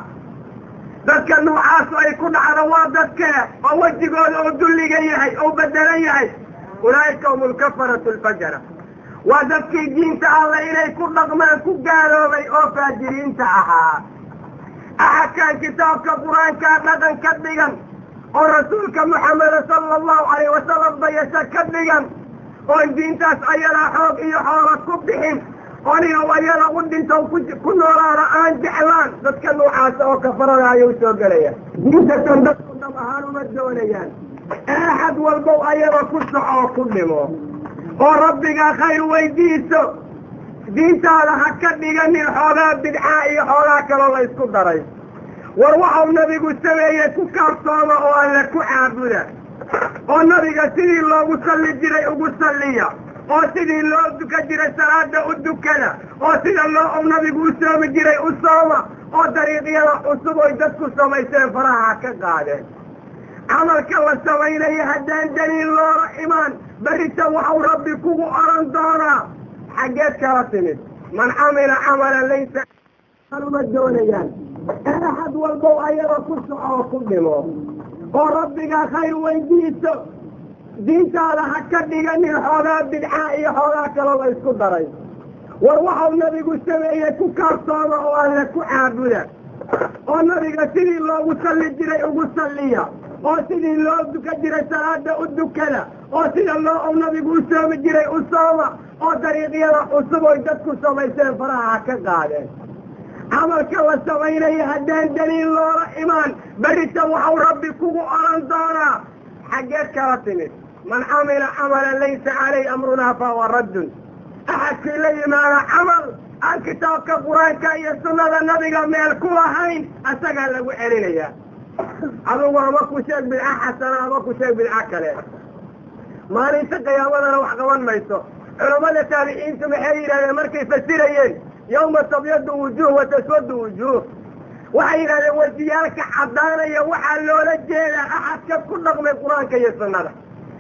dadka nuucaasu ay ku dhacdo waa dadkee oo wejigooda oo dulliga yahay oo bedelan yahay ulaa'ika hum alkafaratu lfajara waa dadkii diinta alla inay ku dhaqmaan ku gaaloobay oo faajiriinta ahaa axadkaan kitaabka qur-aankaa dhaqan ka dhigan oo rasuulka moxameda sala allahu calayh wasalam bayasho ka dhigan oon diintaas ayadaa xoog iyo xoola ku bixin oniga ayada u dhinto ku noolaada aan jeclaan dadka nuucaasa oo kafarada ayuu soo gelaya diintatan dadku dhab ahaan uma doonayaan axad walbow ayada ku soco oo ku dhimo oo rabbigaa khayr weydiiso diintaada ha ka dhiganin xoogaa bidcaa iyo xoogaa kaloo la isku daray war waxau nabigu sameeyey ku kaaftooma oo alle ku caabuda oo nabiga sidii loogu salli jiray ugu salliya oo sidii loo duka jiray salaada u dukada oo sida loo nabigu u soomi jiray u sooma oo dariiqyada cusub oy dadku samayseen faraha ha ka qaadeen camalka la samaynaya haddaan daliil loola imaan berrita waxau rabbi kugu oran doonaa xaggeed kala timid man camila camalan laysa uma doonayaan axad walbow ayaga ku soco oo ku dhimo oo rabbigaa khayr weydiiso diintaada ha ka dhiganin xoogaa bidcaa iyo xoogaa kaloo la isku daray war waxau nabigu sameeyey ku kaaftooma oo alle ku caabuda oo nabiga sidii loogu salli jiray ugu salliya oo sidii loo duka jiray salaada u dukada oo sida loo nabigu u soomi jiray u sooma oo dariiqyada cusub oy dadku samayseen faraha ha ka qaadeen camalka la samaynaya haddaan daliil loola imaan berrita waxau rabbi kugu oran doonaa xaggeed kala timid man camila camalan laysa calayh amrunaa fahuwa raddun axadkii la yimaada camal aan kitaabka qur-aanka iyo sunnada nabiga meel ku lahayn asagaa lagu celinayaa adugu ama ku sheeg bidca xasana ama ku sheeg bidca kale maalinta qiyaamadana wax qaban mayso culammada taabiciintu maxay yidhahdeen markay fasirayeen yawma tabyadu wujuuh wa taswadu wujuuh waxay yidhahdeen wejiyaalka caddaanaya waxaa loola jeedaa axadka ku dhaqmay qur-aanka iyo sunnada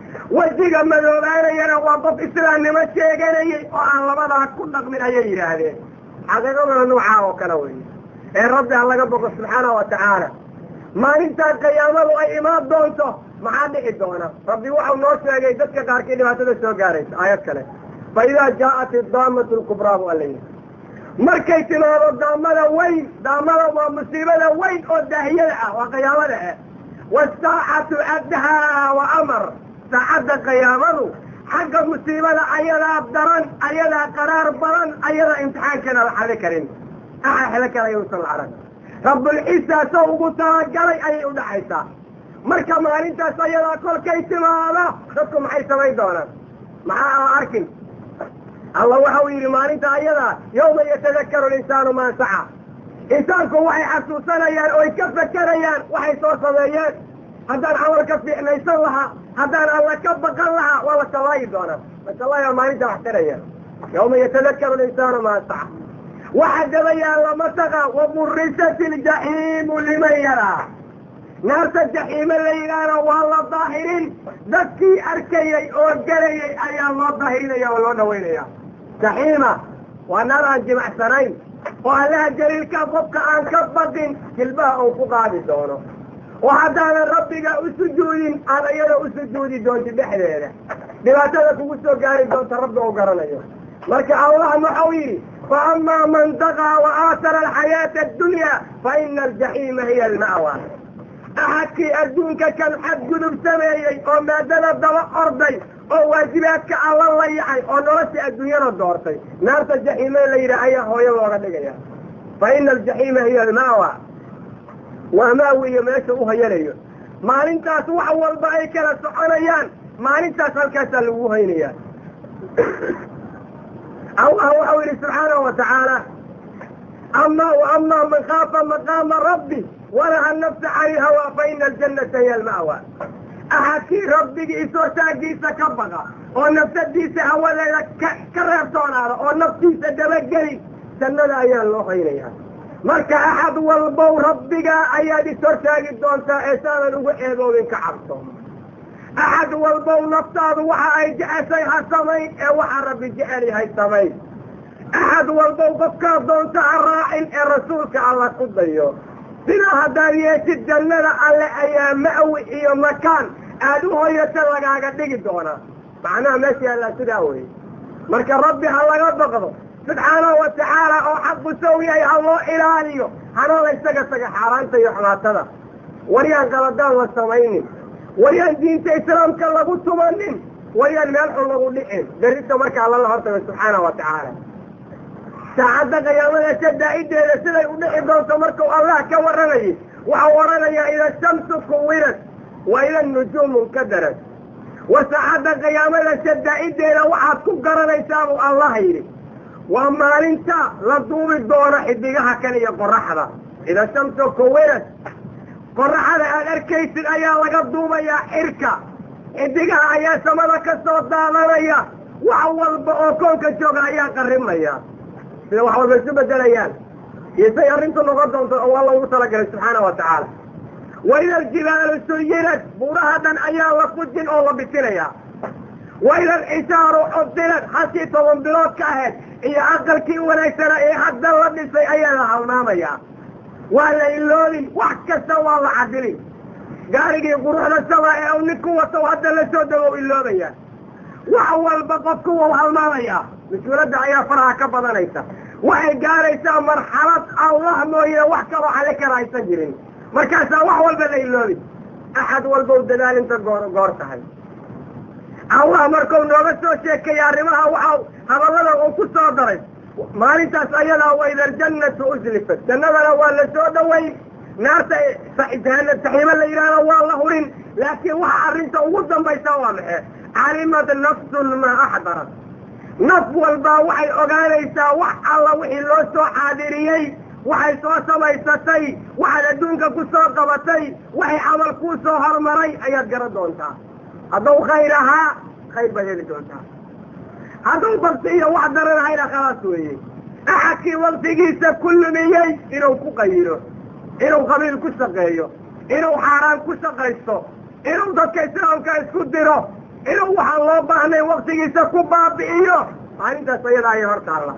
wejiga madoobaanayana waa qof islaamnimo sheeganayay oo aan labadaa ku dhaqmin ayay yidhaahdeen xaqiiqaduna noocaa oo kale wey ee rabbi ha laga boqo subxaana wa tacaala maalintaa qiyaamadu ay imaan doonto maxaa dhici doona rabbi waxau noo sheegay dadka qaarkii dhibaatada soo gaaraysa aayad kale fa idaa jaa'at iddaamatu lkubraa bu alla yidhi markay timaado daamada weyn daamada waa musiibada weyn oo daahiyada ah waa qiyaamada ah wasaacatu adhaa wa amar saacadda qiyaamadu xagga musiibada ayadaa daran ayadaa qaraar badan ayadaa imtixaankana la xali karin axa xelo kale ayuusan la arag rabbulcisaasoo ugu talagalay ayay u dhacaysaa marka maalintaas ayadaa kolkay timaado dadku maxay samayn doonaan maxaa aan arkin allah waxau yidhi maalinta ayadaa yawma yatadakaru linsaanu maa saca insaanku waxay xasuusanayaan oy ka fakerayaan waxay soo sameeyeen haddaan camal ka fiicnaysan lahaa haddaan alla ka baqan lahaa waa la sallaayi doonaa lasallaayaa maalinta wax taraya yawma yatadakaru linsaanu maa saca waxa daba yaalla mataqa waburisat iljaxiimu liman yaraa naarta jaxiime la yidhaahna waa la daahirin dadkii arkayay oo gelayay ayaa loo daahirinaya oo loo dhawaynaya jaxiima waa naar aan jimacsanayn oo allaha jaliilka qofka aan ka baqin jilbaha uu ku qaadi doono oo haddaanan rabbiga u sujuudin aad iyada u sujuudi doonti dhexdeeda dhibaatada kugu soo gaari doonta rabbi oo garanayo marka allah waxau yidhi fa amaa man daqaa wa aatara alxayaata addunya fa ina aljaxiima hiya alma'wa axadkii adduunka kan xadgudub sameeyey oo maadada daba orday oo waajibaadka alla layacay oo nolosha adduunyada doortay naarta jaxiime la yidhi ayaa hooyo looga dhigaya fa ina aljaxiima hiya alma'wa waa maawi iyo meesha u hayanayo maalintaas wax walba ay kala soconayaan maalintaas halkaasaa lagu haynayaa allah waxau yidhi subxaanahu wa tacaala amaa man khaafa maqaama rabbi wanaha nafsa cani hawaa fa ina aljannata hiya alma'wa axadkii rabbigii isooshaagiisa ka baqa oo nafsadiisa hawadeeda ka reebtoonaada oo naftiisa dabageli jannada ayaa loo haynayaa marka axad walbow rabbigaa ayaad ishortaagi doontaa ee saadan ugu eedoobin ka cabso axad walbow naftaadu waxa ay jeceshay ha samayn ee waxaa rabbi jecel yahay samayn axad walbow qofkaa doonta ha raacin ee rasuulka alla ku dayo sidaa haddaad yeeshid jannada alle ayaa ma'wi iyo makaan aad u hoyata lagaaga dhigi doonaa macnaha meesha yaallaa sidaa weye marka rabbi ha laga baqdo subxaanahu wa tacaala oo xaqu sow yahay ha loo ilaaliyo hana la ysaga taga xaaraanta iyo xumaatada waryaan qaladaan la samaynin waryaan diinta islaamka lagu tumanin waryaan meel xun lagu dhicin berrita marka alla la hortago subxaanahu wa tacaala saacadda qiyaamada shadaa'ideeda siday u dhici doonto markuu allah ka warramayay waxau odhanayaa ida shamsu kuwinat wa ida nujuumu nkadarat wa saacadda qiyaamada shadaa'ideeda waxaad ku garanaysaa buu allah yidhi ومالنتا لدوب الدورة حديقها كان يقرحها إذا الشمس كورت قرحها الأركيس الأيا لقدوب يا حركة حديقها يا سمدك الصوتان يا وحول بأوكوك الجوغة يا قرم يا سيدا وحول بسوبة دليان يسير انتو نغضهم والله وصلك سبحانه وتعالى وإلى الجبال سيرت برهدا أيا لفجن أولا بسنيا وإلى الحسار حضرت حسيت وانبلوت كاهد إيا أقل كي ونيسنا إيا حد الله نسي أيا لحلناميا وإلا إلولي وحكا سوا الله عدلي قارقي قروحنا السواء أو نكوة وحدا لسودوا إلوليا وحول بقى كوة وحلناميا مش ولد أيا فرها كبضا ليسا وحي قاريسا مرحلة الله مويا وحكا وحلك رايسا جرين مركاسا وحول بدا إلولي أحد والبود دلال انت قورتهاي الله مركو نوغسو شيكي يا رماها وحاو هذا الله وكسو دري ما انتا سأيلا وإذا الجنة أزلفت جنة ولا سودة وي نار جهنم تحيما لإيرانا والله هرين لكن وحا عرنت وقدم بيساوا محي علمت نفس ما أحضرت نف والبا وحي أغانيسا وح الله وحي اللوسو حاضريي وحي سوسا بيستي وحي لدونك كسو قبتي وحي عمل كوسو هرمري أياد قردونتا هذا خيرها خير بدل دونها هذا بقية واحدة هنا خلاص ويه أحكي وقتيسا كل مية إنه كغيره إنه قبيل كسقيه إنه حرام كسقيسه إنه ضكيسه كاسكدره إنه وحالله بحني وقتيسا كبابئيه أنت سيدا يهرت الله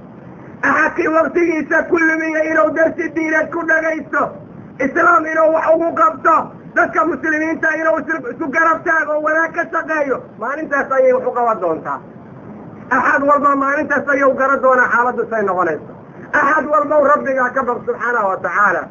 أحكي وقتيسا كل مية إنه درس الدين كدغيسه إسلام إنه وحوه قبطه dadka muslimiinta inuu isu garab taago wanaag ka shaqeeyo maalintaas ayay wax u qaban doontaa axad walba maalintaas ayuu garan doonaa xaaladdu say noqonayso axad walba rabbiga ka baq subxaanahu wa tacaala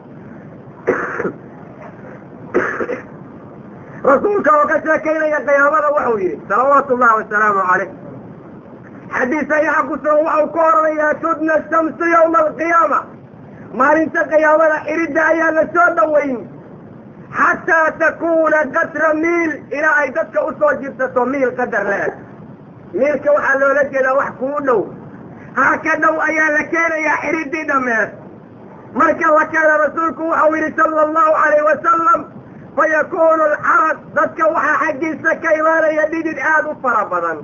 rasuulka oo ka sheekaynaya qiyaamada wuxuu yidhi salawaatu ullahi wasalaamu calayh xadiis saxiixa ku sugan waxau ka oranayaa tudna shamsu yawma alqiyaama maalinta qiyaamada xiridda ayaa la soo dhoweyn حتى تكون قدر ميل إلى أي دتك أصوجبت ميل قدر لك ميل كوحلو لك إلى وحكونه هكذا أيا لكينا يا حريدي دمير مركا وكان رسولك وحويل صلى الله عليه وسلم فيكون الحرس دتك وحا حقي سكيمان يديد الآد فربضا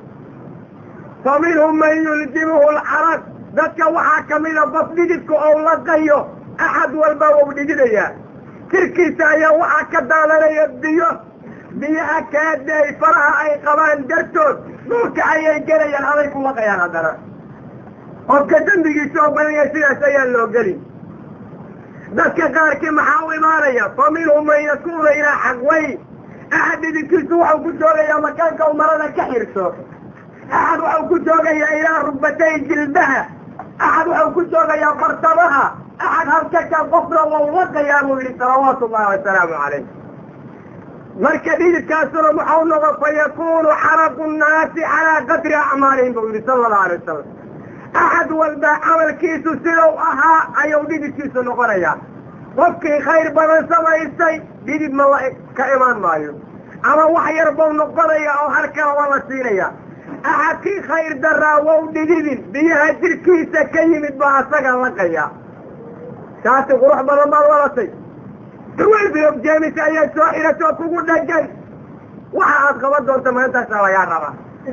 فمنهم من يلزمه الحرس دتك وحا كميلا بصديدك أو لقيه أحد والباب بديديا تركيسا يا وحا كدالا يبديو بيها كادي فرها أي قبان درتوت نوك أي جريا عليكم وقيا غدرا وكدن بيجي سوق من يسير سيان لو قلي ذكا قارك محاوي ماليا فمنهم من يكون إلى حقوي أحد يدك سوح وكتوغا يا مكانك ومرنا كحرسو أحد وكتوغا يا إلى ربتي جلدها أحد وكتوغا يا فرطبها أحد هركك الغفرة والوضع يا مولي صلوات الله والسلام عليه مركبين الكاسر محاولة فيكون حرق الناس على قدر أعمالهم بولي صلى الله عليه وسلم أحد والباء عمل كيسو سلو أها أيو ديدي كيسو نقريا وفكي خير بدن سما يستي ديدي بملائك كإيمان مايو أما وحي يربو نقريا أو حركة والله سينيا أحد كي خير درا ووديدي بيها تركيسة كيمت بها سقا لقيا تاسي قروح بدن مال ولا سي تويل بيوم جيمي سايا سوحيرة توقو دجاي وحاad قبض doonta maanta laga raba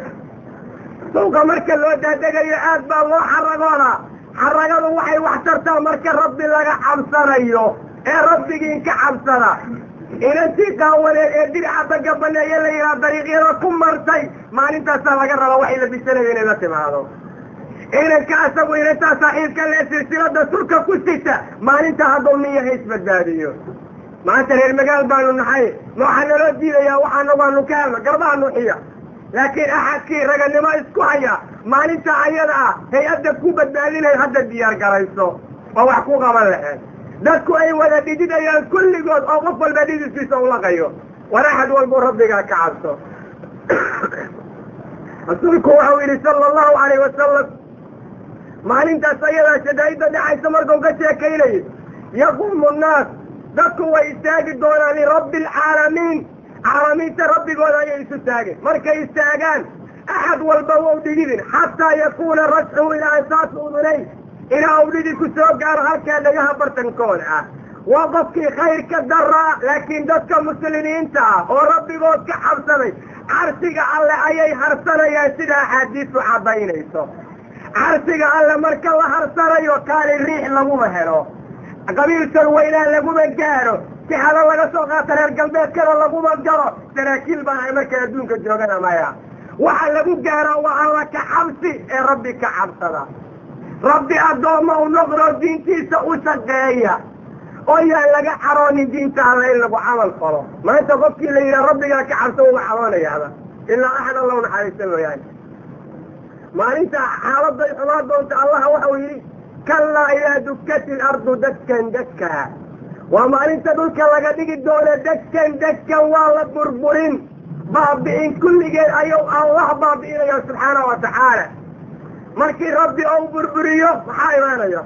suuqa marka loo daadagayo aad baa loo xaragoona xaragadu waxay wax tartaa marka rabbi laga xabsanayo ee rabbigiin ka xabsana inantii qaawaneed ee dirca baga baneeye la yidhaha dariiqyada ku martay maalintaasa laga raba waxay la bisanayo inay la timaado inanka asagu inantaa saaxiibka lee silsilada surka ku sita maalinta hadduu niya hays badbaadiyo maanta reer magaal baanu nahay ma waxaa naloo diidayaa waxaana waanu ka helno garbaha nuuxiya laakiin axadkii raganimo isku haya maalinta ayada ah hay-adda ku badbaadinay hadda diyaar garayso oo wax ku qaban lahayd dadku ay wada dhididayaan kulligood oo qof walba dhidiskiisa u laqayo war axad walbuu rabbigaa ka cabso rasuulku waxau yidhi sala allahu calayh wasalam maalintaas ayadaa shadaa'idda dhacaysa markuu ka sheekaynayay yaquumu nnaas dadku way istaagi doonaan lirabbi alcaalamiin caalamiinta rabbigooda ayay isu taageen markay istaagaan أحد والبوو دقيدين حتى يكون رجعه إلى أساس أذنيه إلى أوليدي كسوق أرهلك لقاها برتنكونها وقفك خير كالدراء لكن دسك مسلمين تا وربي قوتك حرسني عرسك على أي حرسني يا سيدة حديث وحبين يسو عرسك على مرك الله حرسني وكان الريح لغو مهرو قبيل سروينا لغو مجارو كحال الله قصوغات القلبات كان لغو مجارو سراكيل بها مركا دونك جوغنا مايا وحا لغو جارو وعلا كحبسي يا ربي كحبسنا ربي أدوما ونغرو دينتي سأسقايا ويا لقى حروني دينتي على إلا وعمل فرو ما أنت قفكي لي يا ربي لك حبسوا وحروني هذا إلا أحد الله نحاري سنو يعني ما أنت حالب الله دونت الله وحويري كلا إذا دكت الأرض دكا دكا وما أنت دولك لقى ديك الدولة دكا دكا والله بربرين بابئين كل جيل أيو الله بابئين يا سبحانه وتعالى مركي ربي أو بربريو حيوانا يا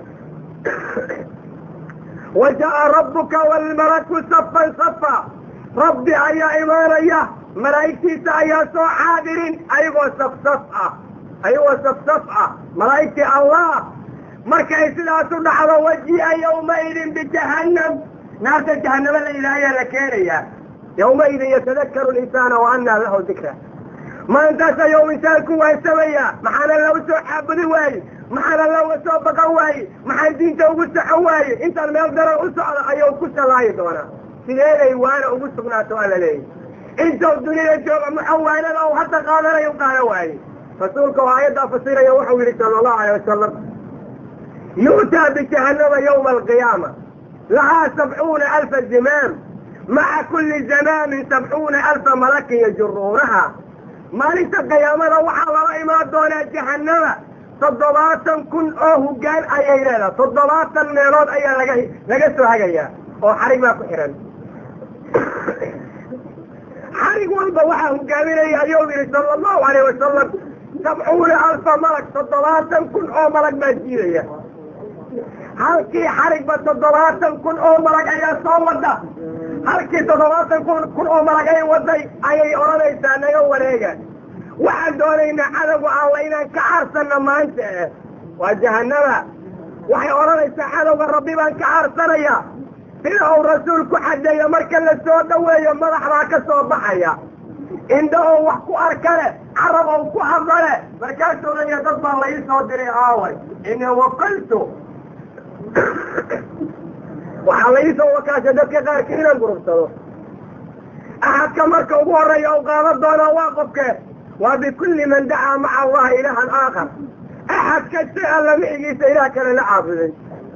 وجاء ربك والملك صفا صفا ربي أيا إيمانيا ملايكتي سأيا سو حاضرين أيوة صف صفا أيوة صف صفا ملايكتي الله مركي سلا سنحظ وجيء يومئذ بجهنم ناس جهنم الإلهية لكيريا يومئذ يتذكر الإنسان وأنى له ذكرى ما انتسى يوم إنسانكم ويستويا محانا لو سحب ذواي محانا لو سوبك هواي محان دينتا وقصة حواي انت المقدر أسعى أيو قصة لا يدونا سيلي وانا أقصة سؤال لي انت الدنيا جوغ محوانا لو حتى قادر يقال هواي فسولك وآيات فصيرا يوحوي صلى الله عليه وسلم يؤتى بجهنم يوم القيامة لها 70,000 زمام مع كل زمام 70,000 ملك يجرونها ما ليس قيامنا وحاول إماد دونا جهنم صدباتا كن أوه قال أي ليلة صدباتا ميلود أي لقسوا هجيا أو حرق ما كحرا حرق والبوحة قابل أي يوم صلى الله عليه وسلم 70,000 ملك صدباتا كن أو ملك ما تجيريا halkii xarigba 70 kun oo malag ayaa soo wada halkii 70 kun oo malag ay waday ayay oranaysaa naga wareega waxaan doonaynaa cadawga alla inaan ka carsano maanta waa jahannama waxay oranaysaa cadawga rabbi baan ka carsanaya sida uu rasuulku xadeeyo marka la soo dhaweeyo madaxbaa ka soo baxaya indhahoo wax ku arkale carab oo ku hadlale markaasoo leeya dad baa la ii soo diray aaway ina waqaltu وحليسه وكاشة دبك غير كينا قربته أحد كمرك وبوري أو قابضنا واقفك وبكل من دعا مع الله إلها آخر أحد كالسئة لم يجيس إلهك للعابدين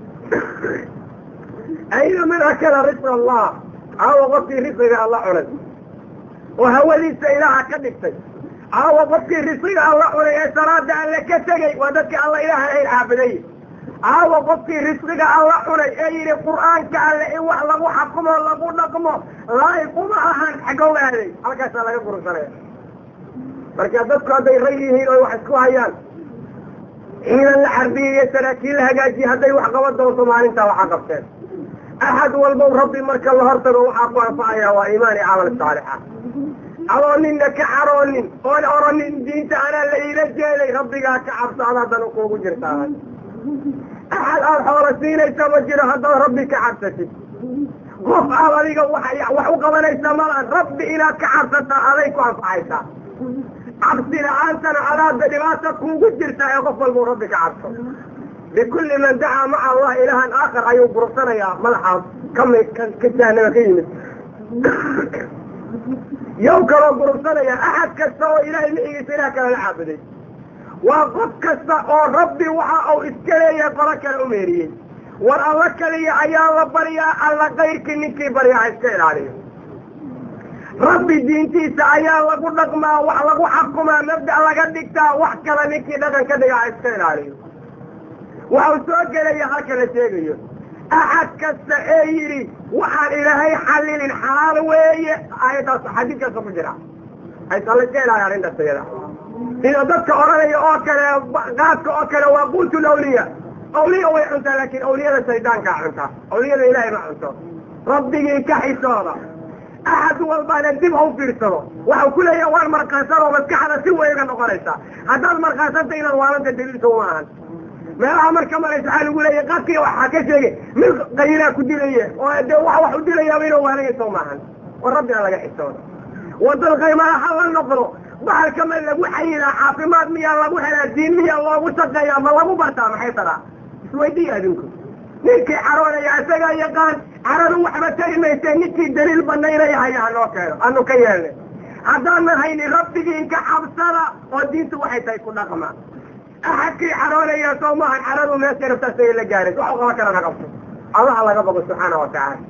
أين من أكل رزق الله أو غطي رزق الله عنه وهو ليس إلهك كدكتي أو غطي رزق الله عنه يسراد لك سجي ودك الله إله العابدين أو قفتي رزقك الله حري أي القرآن كأن إيوه لغو حكمه لغو نقمه لا يقوم أهان حقوه هذي ألقى سألك يقول سنة بركة ذاتك هذا يغيه هنا ويحسكوها أيان هنا الحربية سنكين لها جاجي هذا يوحقوا الدوطمان انت وحقبتين أحد والبو ربي مرك الله هرتر وحقوا أفعيا وإيماني عمل الصالحة أرونين كحرونين قول أرونين دينت أنا اللي يلجي ربي قاك عبس على ذنقوه جرتان أحد الحورسين يتوجر هذا ربي كعبتك قف عليك وحوق ليس ملأ ربي إلى كعبتك عليك وأنفعيك عبسنا أنتنا على دلماتك وجرت يا قف ربي كعبتك لكل من دعا مع الله إلها آخر أيوب رسنا يا ملحظ كم كتانا مكينة يوكل رسنا يا أحد كسوا إلهي مئيس إلهك للعابدين وقف كسا ربي وحا أو إسكالي بركة الأميريين والألك لي عيال بريا على غيرك نكي بريا إسكال عليه ربي دينتي سعيال لقو نقما وحلقو حقما مبدأ لقدكتا وحكا لنكي لغن كدقا إسكال عليه وأوسوك لي هكذا تيغيو أحد كسا إيري وحال إلهي حليل حلال وي آية حديث كسا مجرى أي صلت جيلا يا رند السيدة إذا ضدك أراني أوكل غادك أوكل وقلت الأولياء أولياء ويعنت لكن أولياء السيدان كعنتا أولياء الإلهي ما عنتا ربي كحسابا أحد والبان الدبه في السماء وكل يوم مرقاسة ومسكحة سوى يغنق ليسا هذا المرقاسة إلى الوالد الدليل سواء ما عمر كما يسعى يقول لي قاكي وحكي شيء من غيرها كدلية وحد لي بينه وبين سواء وربنا لقى حسون وضل غيما حول النظر بحر كما لو حينا حافظات ميا الله حنا الدين ميا الله وسقيا ما الله برتام حيطرا سويدي ادنكم نيكي حرونه يا سغا يقان عرض وحبتي ميتين نيكي دليل بنينا يا هيا انو كيال عدانا هيني ربي انك حبسرا ودينت waxay tay ku dhaqma ahaki حرونه يا سوما عرض ما سيرتا سي لا غاري waxa kala naqabto الله laga baqo subhanahu wa ta'ala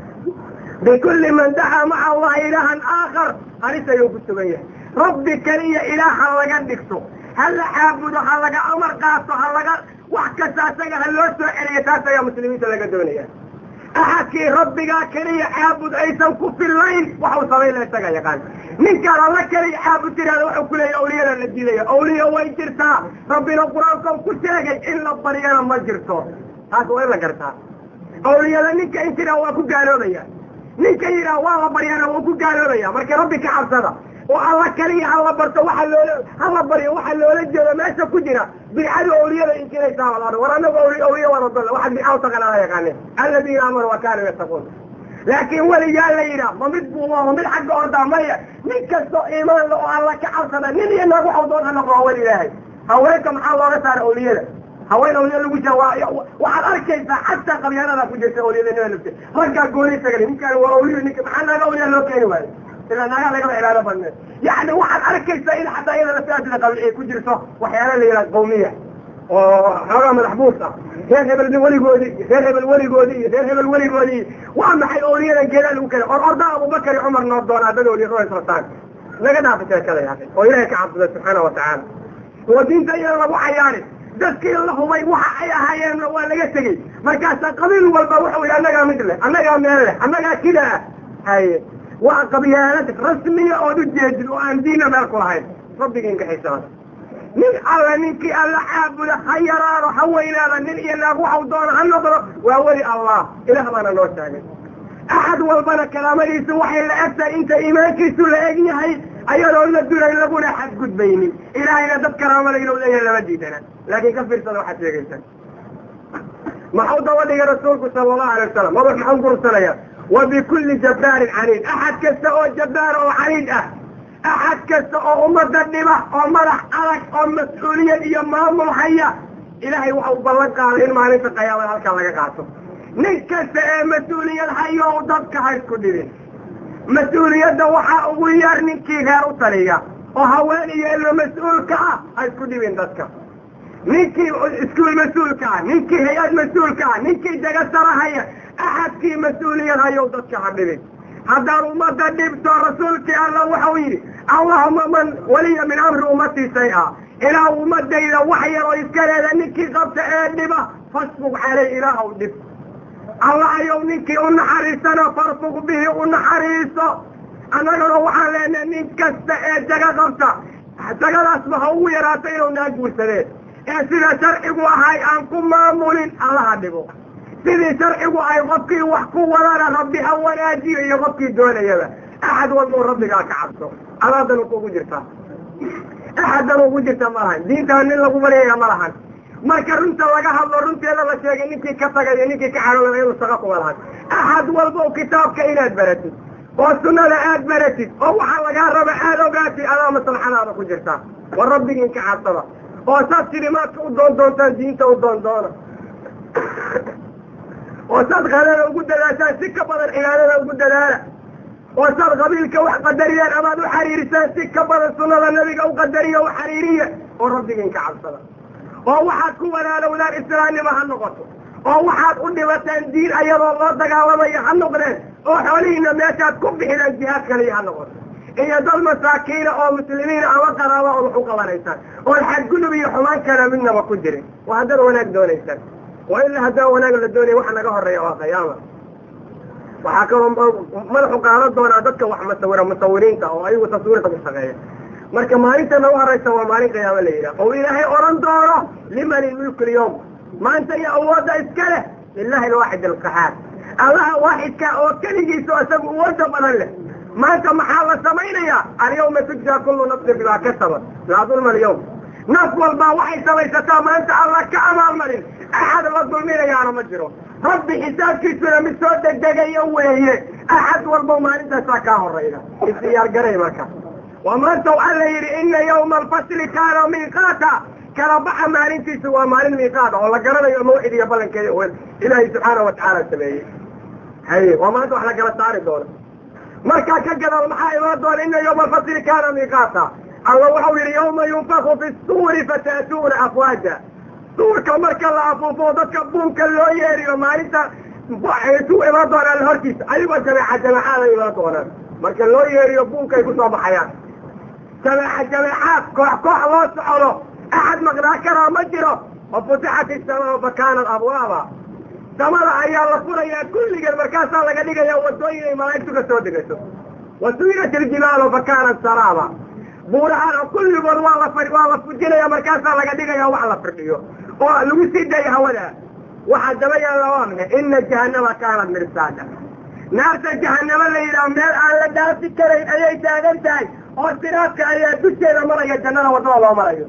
بكل من دعا مع الله إلها آخر هل سيوجد بيه ربي كريه إلها لقدكتو هل حابد هل لقى أمر قاصو هل لقى وحكا ساسا هل لوسو إليه ساسا يا مسلمين لقى دونيا أحكي ربي كريه حابد أيسا كف الليل وحو صغير ليسا يقال من كان الله كريه حابد ترى وحو كليه أولياء للجيلية أولياء ويجرتا ربنا قرآنكم كتاقي إلا الطريقة ما جرتو هذا وين لقرتا أولياء لنك إنتنا وأكو قالوا ليا ninka yidhaah waa la baryana wuu ku gaaloobaya marka rabbi ka cabsada oo alla kaliya alla barto hala baryo waxa loola jeedo meesha ku jira bidcada awliyada inkinaysaa walaal war anagu awliya wada dalla waxa bidcaw taqana yaqaaneen alladina amanu wa kaanu yattaqun laakiin waliyaa la yidhaah ma mid buu waa mid xagga ordaa maya nin kastoo iimaan la oo alla ka cabsada nin iyo naag waxuu doon ha noqo wali ilaahay haweenka maxaa looga saara awliyada haween awliya lagu jawaa waxaad arkaysaa xataa qabyaalada ku jirta awliyada nafta ragga gooni tagalay ninkan waa awliyo ninka maxaa naga awliya loo keeni waayo ilaa naga laga ilaalo badneed yani waxaad arkaysaa in xataa iyada naftaasida qabi ay ku jirto waxyaala la yidhaha qawmiya oo xoogaa madaxbuus ah reer hebel weligoodii reer hebel weligoodii iyo reer hebel weligoodii waa maxay awliyadan geedaa lagu kala ordaa abubakar iyo cumar noo doonaa dad awliya roo isrataan laga dhaafa sheekada yaaqay oo ilaahay ka cabsada subxaana wa tacaala oo diinta iyada lagu cayaari dadkii la hubay waxa ay ahaayeen waa laga tegey markaas qabiil walba wuxuu yidhi annagaa mid leh annagaa meel leh annagaa kida ah haye waa qabyaalad rasmiya oo u jeedin oo aan diina meel ku lahayn rabbigiin ka xisaab nin alla ninkii alla caabuda ha yaraado ha weynaada nin iyo naag waxau doona ha noqdo waa weli allah ilaah baana noo sheegay axad walbana kalaamadiisu waxay la egtahay inta iimaankiisu la eg yahay ayadoo la duray laguna xadgudbaynin ilaahayna dad karaamada inuu leeyahay lama diidana laakiin ka fiirsada waxaad sheegaysaa maxuu daba dhigay rasuulku sala allahu alay wasalam madax maxuu gursanaya wa bikulli jabbaarin caniid axad kasta oo jabbaar oo caniid ah axad kasta oo ummadda dhiba oo madax adag oo mas-uuliyad iyo maamul haya ilaahay waxau ballan qaaday in maalinta qiyaamada halkaa laga qaato nin kasta ee mas-uuliyad hayo o dadka ha isku dhibin mas-uuliyadda waxaa ugu yar ninkii reer u taliya oo haween iyo ilmo mas-uulka ah ha isku dhibin dadka ninkii iskuul mas-uulka ah ninkii hay-ad mas-uulka ah ninkii dagasarahaya axadkii mas-uuliyad hayow dadka ha dhibin haddaan ummadda dhibto rasuulkii alla waxau yidhi allahuma man waliya min amri ummatii shay-a ilaah ummadayda wax yar oo iska leeda ninkii qabta ee dhiba fasbug caley ilaahw dhib alla ayow ninkii u naxariisana farfuq bihi u naxariiso annagana waxaan leenahay nin kasta ee jaga qabta jagadaasba ha ugu yaraato inuu naa guursadeen ee sida sharcigu ahay aan ku maamulin allaha dhibo sidii sharcigu ay qofkii wax ku wadana rabbi ha wanaajiyo iyo qofkii doonayaba axad walbau rabbigaa ka cabso adaadan kugu jirtaa axadan ugu jirta ma lahan diintaan nin lagu baryaya ma lahan marka runta laga hadlo runteeda la sheegay ninkii ka tagayo ninkii ka xaroolaya inuu shaqo kuma lahan axad walba kitaabka inaad baratid oo sunnada aad baratid oo waxaa lagaa raba aad ogaatid adaa maslaxadaada ku jirtaa war rabbigiin ka cabsada oo saad kilimaadka u doontaan diinta u doondoona oo saad qadada ugu dadaashaan si ka badan cibaadada ugu dadaala oo saad qabiilka wax qadariyaan amaad u xariirisaan si ka badan sunnada nabiga u qadariya u xariiriya oo rabbigiin ka cabsada oo waxaad ku walaalowdaan islaamnimo ha noqoto oo waxaad u dhibataan diin ayadoo loo dagaalamayo ha noqdeen oo xoolihiina meeshaad ku bixidaan jihaad kaliya ha noqoto iyo dad masaakiina oo muslimiina ama qaraaba oo wax u qabanaysaan oon xadgudub iyo xumaan kale midnaba ku jirin waa haddaad wanaag doonaysaan waa ilaa haddaan wanaag la doonaya waxa naga horeeya waa qiyaama waxaa kaloo madaxu qaadan doonaa dadka wax musawiriinta oo ayagu taswiirta ku shaqeeya marka maalinta nagu horeysa waa maalin qiyaamo la yidhaha oo ilaahay oran doono liman ilmulku lyawm maanta iyo awoodda iska leh lilahi alwaaxid alqahaar allaha waaxidka oo keligiisa oo isagu uwada badan leh maanta maxaa la samaynayaa alyawma tujzaa kullu nafsin bimaa kasabat laa dulma alyawm naf walbaa waxay samaysataa maanta alla ka abaalmarin axad la dulminayaana ma jiro rabbi xisaabkiisuna mid soo degdegayo weeye axad walba maalintaasaa kaa horayda isdiyaargaray marka waa maanta alla yidhi ina yawma alfasli kaana miiqaata kala baxa maalintiisu waa maalin miiqaada oo la garanayo mawcid iyo ballankeeda wen ilaahay subxaana watacaala sameeyey haye waa maanta wax la kala saari doono markaa ka gadaal maxaa imaan doona ina yawma alfasli kaana miiqaata alla waxau yidhi yawma yunfaku fi suuri fata'tuuna afwaaja suurka marka la afuufo dadka buunka loo yeeriyo maalinta su imaan doonaan la hortiisa ayagoo jameexaada imaan doonaan marka loo yeeriyo buunkay kusoo baxayaan jameexaad koox loo socdo axad maqnaa karaa ma jiro wafutixat isamaa fakaanat abwaaba samada ayaa la furayaa kulligeed markaasaa laga dhigaya wadooyin ay malaa'igtu ka soo degato wasuyirat iljibaalu fakaanat saraaba buurahana kulligood waa la fujinaya markaasaa laga dhigaya wax la firdhiyo oo lagu sii dayo hawada waxaa daba yaalla waa maxay ina jahannama kaanat mirsaada naarta jahanamo la yidhaha meel aan la dhaafi karayn ayay taagan tahay oo siraadka ayaa dusheeda maraya jannada waddada loo marayo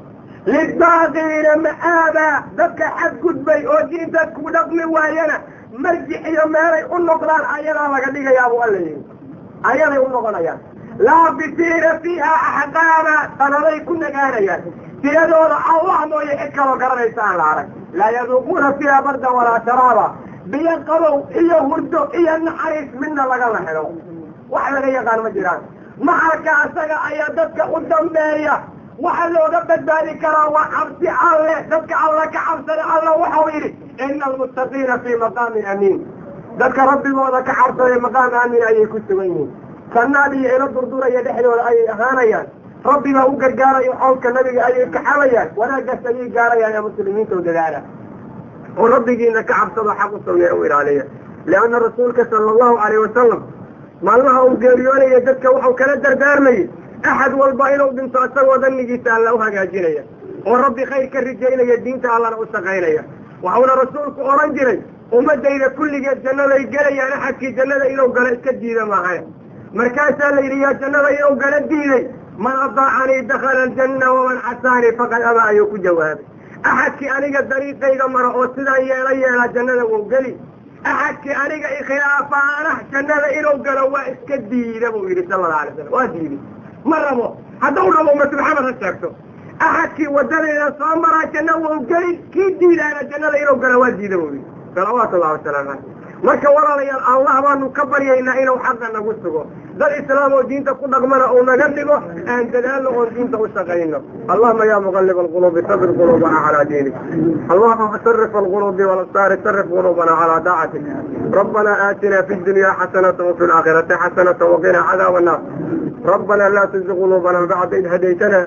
lidaaqiina ma'aaba dadka xadgudbay oo diinta ku dhaqmi waayana marjic iyo meelay u noqdaan ayadaa laga dhigayaa buu alla yidhi ayaday u noqonayaan laabisiina fiiha axqaaba sanaday ku nagaanayaan tiradooda allah mooye cid kaloo garanaysa aan la arag laa yaduuquuna fiiha bardan walaa sharaaba biyo qabow iyo hurdo iyo naxariis midna lagala helo wax laga yaqaan ma jiraan maxalka asaga ayaa dadka u dambeeya waxa looga badbaadi karaa waa cabsi alle dadka alla ka cabsada alla waxau yidhi ina almuttaqiina fii maqaamin amiin dadka rabbigooda ka cabsaday maqaam aamin ayay ku sugan yihiin sannaad iyo ilo durduraya dhexdooda ayay ahaanayaan rabbi baa u gargaarayo xawlka nabiga ayay kaxalayaan wanaaggaas ayay gaarayaan ee muslimiinta u dadaala oo rabbigiina ka cabsado xaq u sugneya u ilaaliya lianna rasuulka sala allahu calayh wasalam maalmaha uu geeriyoonaya dadka waxau kala dardaarmayey axad walba inuu dhinto isagoo dannigiisa alla u hagaajinaya oo rabbi khayr ka rijaynaya diinta allana u shaqaynaya waxauna rasuulku odhan jiray ummadayda kulligeed jannaday gelayaan axadkii jannada inuu galo iska diida maahayn markaasaa la yidhi yaa jannada inuu gala diiday man adaacanii dakhala aljanna waman casaanii faqad abaa ayuu ku jawaabay axadkii aniga dariiqayga mara oo sidaan yeela jannada wou geli axadkii aniga ikhilaafaana jannada inuu galo waa iska diida buu yidhi sala alla alay slam waa diiday ma rabo haddau rabo ummatu maxamed ha sheegto axadkii wadadayda soo maraa janna wou geli kii diidaana jannada inuu galo waa diida buu yidhi salawaatu ullahi wasalaamu caleyh marka walaalayaal allah baanu ka baryaynaa inuu xaqa nagu sugo dad islaam oo diinta ku dhaqmana uu naga dhigo aan dadaalno oon diinta u shaqayno allahuma ya muqalib alquluubi sabir quluubana calaa diinik allahuma sarif alquluubi walabsaari sarif quluubana calaa daacatik rabbana aatina fi dunya xasanata wafi laakhirati xasanata waqina cadaab annaar rabbana laa tuzig quluubana bacda id hadaytana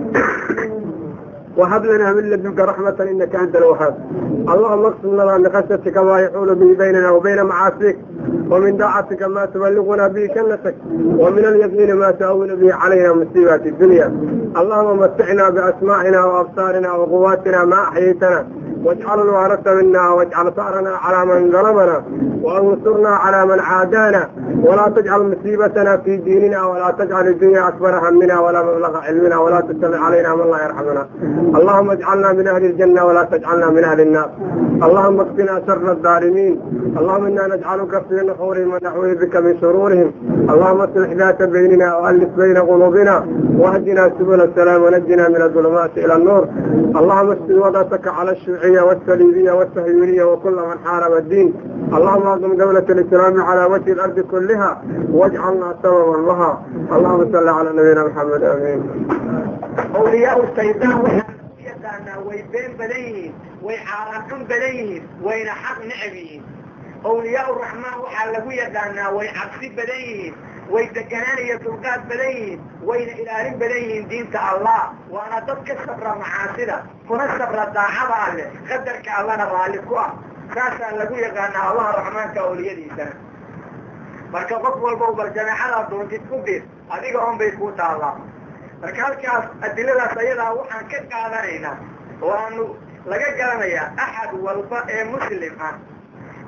وهب لنا من لدنك رحمة إنك أنت الوهاب اللهم اقسم لنا من خشيتك ما يحول به بيننا وبين معاصيك ومن طاعتك ما تبلغنا به جنتك ومن اليقين ما تهون به علينا مصيبات الدنيا اللهم متعنا بأسماعنا وأبصارنا وقواتنا ما أحييتنا واجعل الوارث منا واجعل ثأرنا على من ظلمنا وانصرنا على من عادانا ولا تجعل مصيبتنا في ديننا ولا تجعل الدنيا أكبر همنا ولا مبلغ علمنا ولا تتبع علينا من لا يرحمنا اللهم اجعلنا من أهل الجنة ولا تجعلنا من أهل النار اللهم اكفنا شر الظالمين اللهم إنا نجعلك في نحورهم ونعوذ بك من شرورهم اللهم اصلح ذات بيننا وألف بين قلوبنا واهدنا سبل السلام ونجنا من الظلمات إلى النور اللهم اسد وضعتك على الشيوعية والصليبية والصهيونية وكل من حارب الدين اللهم اعظم دولة الإسلام على وجه الأرض كلها واجعلنا سببا لها اللهم صل على نبينا محمد آمين أولياء الشيطان way been badan yihiin way caaraxun badan yihiin wayna xaq necab yihiin awliyaa uraxmaan waxaa lagu yaqaanaa way cabsi badan yihiin way deganaan iyo dulqaad badan yihiin wayna ilaalin badan yihiin diinta allah waana dad ka sabra macaasida kuna sabra daacada alleh qadarka allana raalli ku ah saasaa lagu yaqaanaa allaha raxmaanka awliyadiisana marka qof walba bal jamaacada doontid ku bir adiga on bay kuu taallaa marka halkaas adiladaas ayadaa waxaan ka qaadanaynaa oo aanu laga garanayaa axad walba ee muslim ah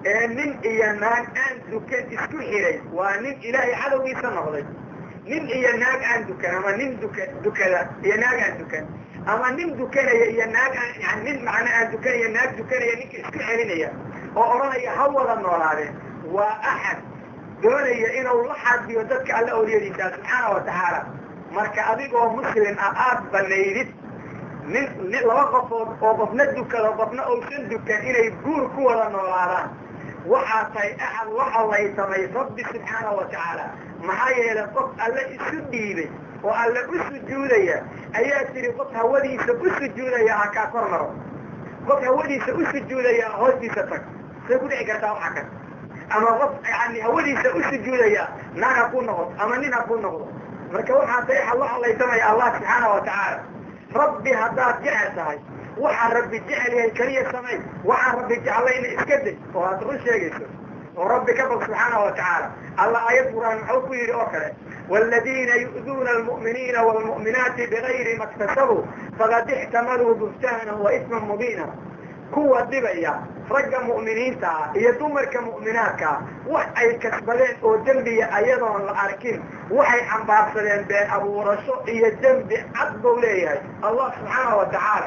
nin iyo naag aan dukan isku xiray waa nin ilaahay cadowgiisa noqday. nin iyo naag aan dukan ama nin dukada iyo naag aan dukan ama nin dukanaya iyo naag aan yani nin macna aan dukanaya naag dukanaya ninka isku celinaya oo odhanaya ha wada noolaadeen waa axad doonaya inuu la xadiyo dadka alla awliyadiisa subxaana wa tacaala. marka adigoo muslim ah aad banaydid nin laba qofood oo qofna dukado qofna uusan dukan inay guur ku wada noolaadaan waxaa tahay axad la hallaysamay rabbi subxaana wa tacaala. maxaa yeelay qof alle isu dhiibay oo alle u sujuudaya ayaa tiri qof hawadiisa u sujuudaya ha kaa kor maro, qof hawadiisa u sujuudaya hoostiisa tag. say ku dhici kartaa waxaa kan ama qof yani hawadiisa u sujuudaya naag ha ku noqdo ama nin ha ku noqdo. marka waxaa tahay axad la hallaysamaya allah subxaana wa tacaala. rabbi haddaad jecel tahay waxaa rabbi jecel yahay keliya samay, waxaan rabbi jeclayna iska day oo aad run sheegayso oo rabbi ka baq subxaana wa tacaala. alla aayad quraan muxuu ku yidhi oo kale waaladiina yu'duuna almu'miniina waalmu'minaati bigayri ma iktasabuu faqad ixtamaluu buhtaanan wa isman mubiina. kuwa dhibaya ragga mu'miniinta ah iyo dumarka mu'minaadka ah wax ay kasbadeen oo dembiya ayadoon la arkin waxay xambaarsadeen been abuurasho iyo dembi cad buu leeyahay allah subxaana wa tacaala.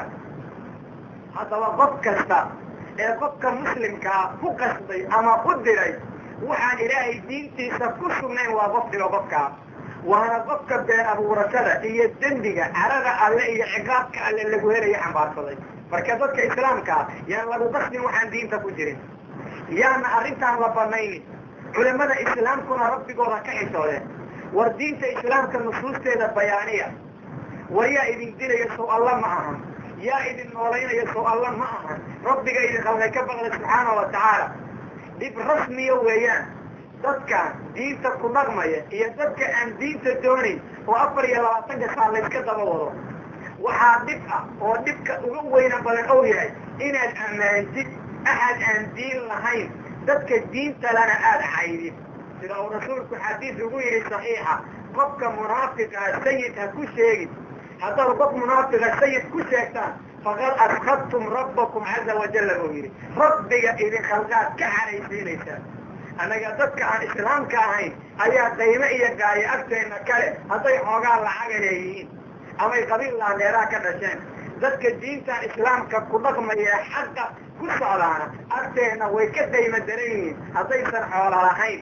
haddaba qof kasta ee qofka muslimkaa ku qasday ama u diray waxaan ilaahay diintiisa ku sugnayn waa qof dhigo qofkaa, waana qofka been abuurashada iyo dembiga carada alle iyo ciqaabka alle lagu helaya xambaarsaday. marka dadka islaamkaa yaan lagu qasdin waxaan diinta ku jirin, yaana arrintaan la banaynin. culamada islaamkuna rabbigooda ka xishoodeen war diinta islaamka nusuusteeda bayaaniya. war yaa idin dilaya sow alla ma ahan, yaa idin noolaynaya sow alla ma ahan, rabbiga idin khalqay ka baqda subxaana wa tacaala. dhib rasmiya weeyaan dadka diinta ku dhaqmaya iyo dadka aan diinta doonayn oo 24 saac layska daba wado. waxaa dhib ah oo dhibka uga weyna badan ou yahay inaad ammaantid axad aan diin lahayn dadka diinta lana aada caydid. sida uu rasuulku xadiis ugu yidhi saxiixa qofka munaafiqa sayid ha ku sheegin. haddaad qof munaafiqa sayid ku sheegtaan faqad askhadtum rabbakum caza wajalla buu yidhi rabbiga idin khalqaad ka caraysiinaysaa. annaga dadka aan islaamka ahayn ayaa qaymo iyo gaayo agteenna kale hadday xoogaa lacaga leeyihiin amay qabiil laaneeraha ka dhasheen. dadka diintan islaamka ku dhaqmaya xaqa ku socdaana agteenna way ka qaymo daran yihiin haddaysan xoola lahayn.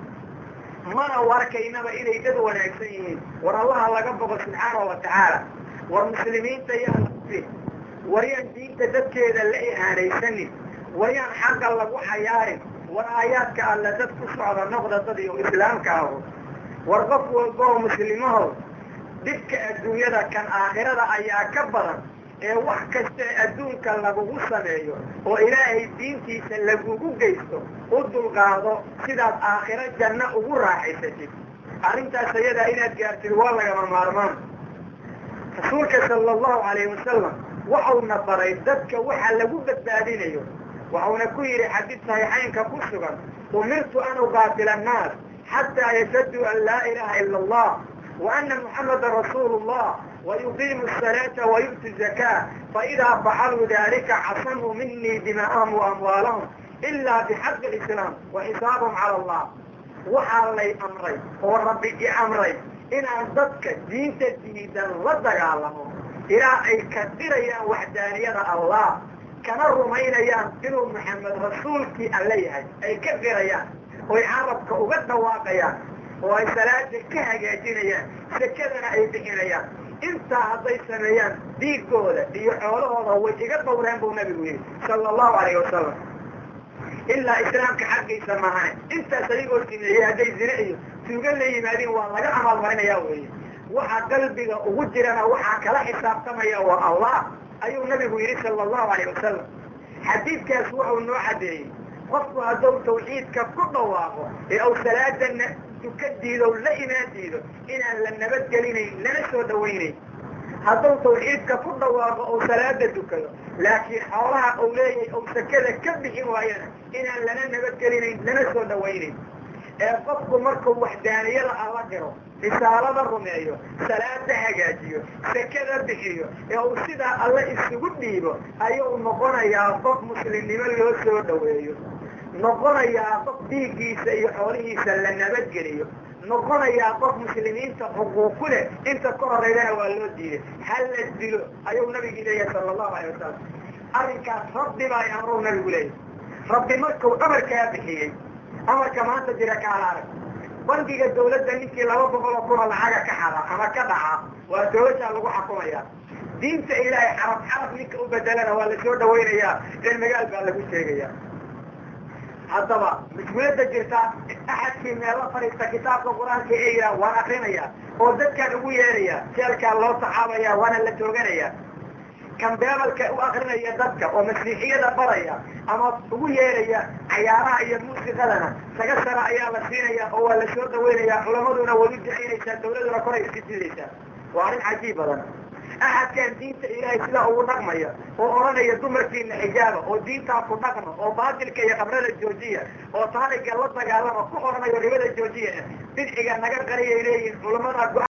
mana warkaynaba inay dad wanaagsan yihiin. war allaha laga boqo subxaana wa tacaala. war muslimiinta yaa waryaan diinta dadkeeda la ihaanaysanin, waryaan xaqa lagu xayaarin. war aayaadka alla dad ku socda noqda dad iyo islaamka aho. war qof walba oo muslimaho dhibka adduunyada kan aakhirada ayaa ka badan ee wax kasta adduunka lagugu sameeyo oo ilaahay diintiisa lagugu geysto u dulqaado sidaad aakhiro janno ugu raaxaysatid. arrintaas ayadaa inaad gaartid waa lagama maarmaan. rasuulka sala allahu calayhi wasalam waxauna baray dadka waxa lagu badbaadinayo. waxauna ku yidhi xadiid saxiixaynka ku sugan umirtu an uqaatila annaas xataa yashhaduu an laa ilaha ila allah وأن محمد رسول الله ويقيم الصلاة ويؤتي الزكاة فإذا فعلوا ذلك عصموا مني دماءهم وأموالهم إلا بحق الإسلام وحسابهم على الله. وحال لي أمري وربي أمري إن أصدقك دين تديدا لدقالهم إلى أي كثيريا وحدانية الله كان الرمينيا إنه محمد رسولك عليها أي كثيريا ويعرفك أغدى واقيا oo ay salaada ka hagaajinayaan sakadana ay bixinayaan. intaa hadday sameeyaan dhiigooda iyo xoolahooda way iga dhowreen buu nabigu yidhi sala allahu calayhi wasalam. ilaa islaamka xaggiisa maahane intaas ayagoo sameeyey hadday zine iyo tuuga la yimaadeen waa laga amaalmarinayaa weeye. waxa qalbiga ugu jirana waxaa kala xisaabtamaya waa allah ayuu nabigu yidhi sala allahu calayhi wasalam. xadiidkaas wuxuu noo caddeeyey qofku hadduu tawxiidka ku dhawaaqo ee uu salaadana ka diido la imaan diido inaan la nabadgelinayn lana soo dhawaynayn. hadduu tawxiidka ku dhawaaqo ou salaada dukado laakiin xoolaha uu leeyahay ou sakada ka bixin waayana inaan lana nabadgelinayn lana soo dhawaynayn. ee qofku markuu waxdaaniyada alla diro risaalada rumeeyo salaada hagaajiyo sakada bixiyo ee uu sidaa alle isugu dhiibo ayuu noqonayaa qof muslimnimo loo soo dhaweeyo. noqonayaa qof dhiiggiisa iyo xoolihiisa la nabadgeliyo noqonayaa qof muslimiinta xuquuq ku leh inta ka horeydana waa loo diiday hal la dilo ayuu nabigi leeyahay sala allahu alayh wasalam arrinkaas rabbi baa amruu nabigu leeyahay rabbi markuu amarkaa bixiyey amarka maanta jira kaala arag bangiga dawladda ninkii 200 kun oo lacaga ka xada ama ka dhaca waa dawladda lagu xukumaya diinta ilaahay xaraf ninka u bedelana waa la soo dhaweynayaa in magaal baa lagu sheegaya haddaba mushkiladda jirta axadkii meelo fariista kitaabka qur-aanka eeyaa waan akrinaya oo dadkaan ugu yeeraya jeelkaa loo saxaabaya waana la tooganaya kan beebalka u akrinaya dadka oo masiixiyada baraya ama ugu yeeraya cayaaraha iyo muusiqadana saga sara ayaa la siinaya oo waa la soo dhaweynaya culamaduna way u ducaynaysaa dawladuna koray iska jidaysaa waa arrin cajiib badan axadkaan diinta ilaahay sidaa ugu dhaqmaya oo odhanaya dumarkiina xijaaba oo diintaa ku dhaqma oo baatilka iyo qabrada joojiya oo taariga la dagaalama ku odhanayo ribada joojiya bidciga naga qariyay leeyihin culamada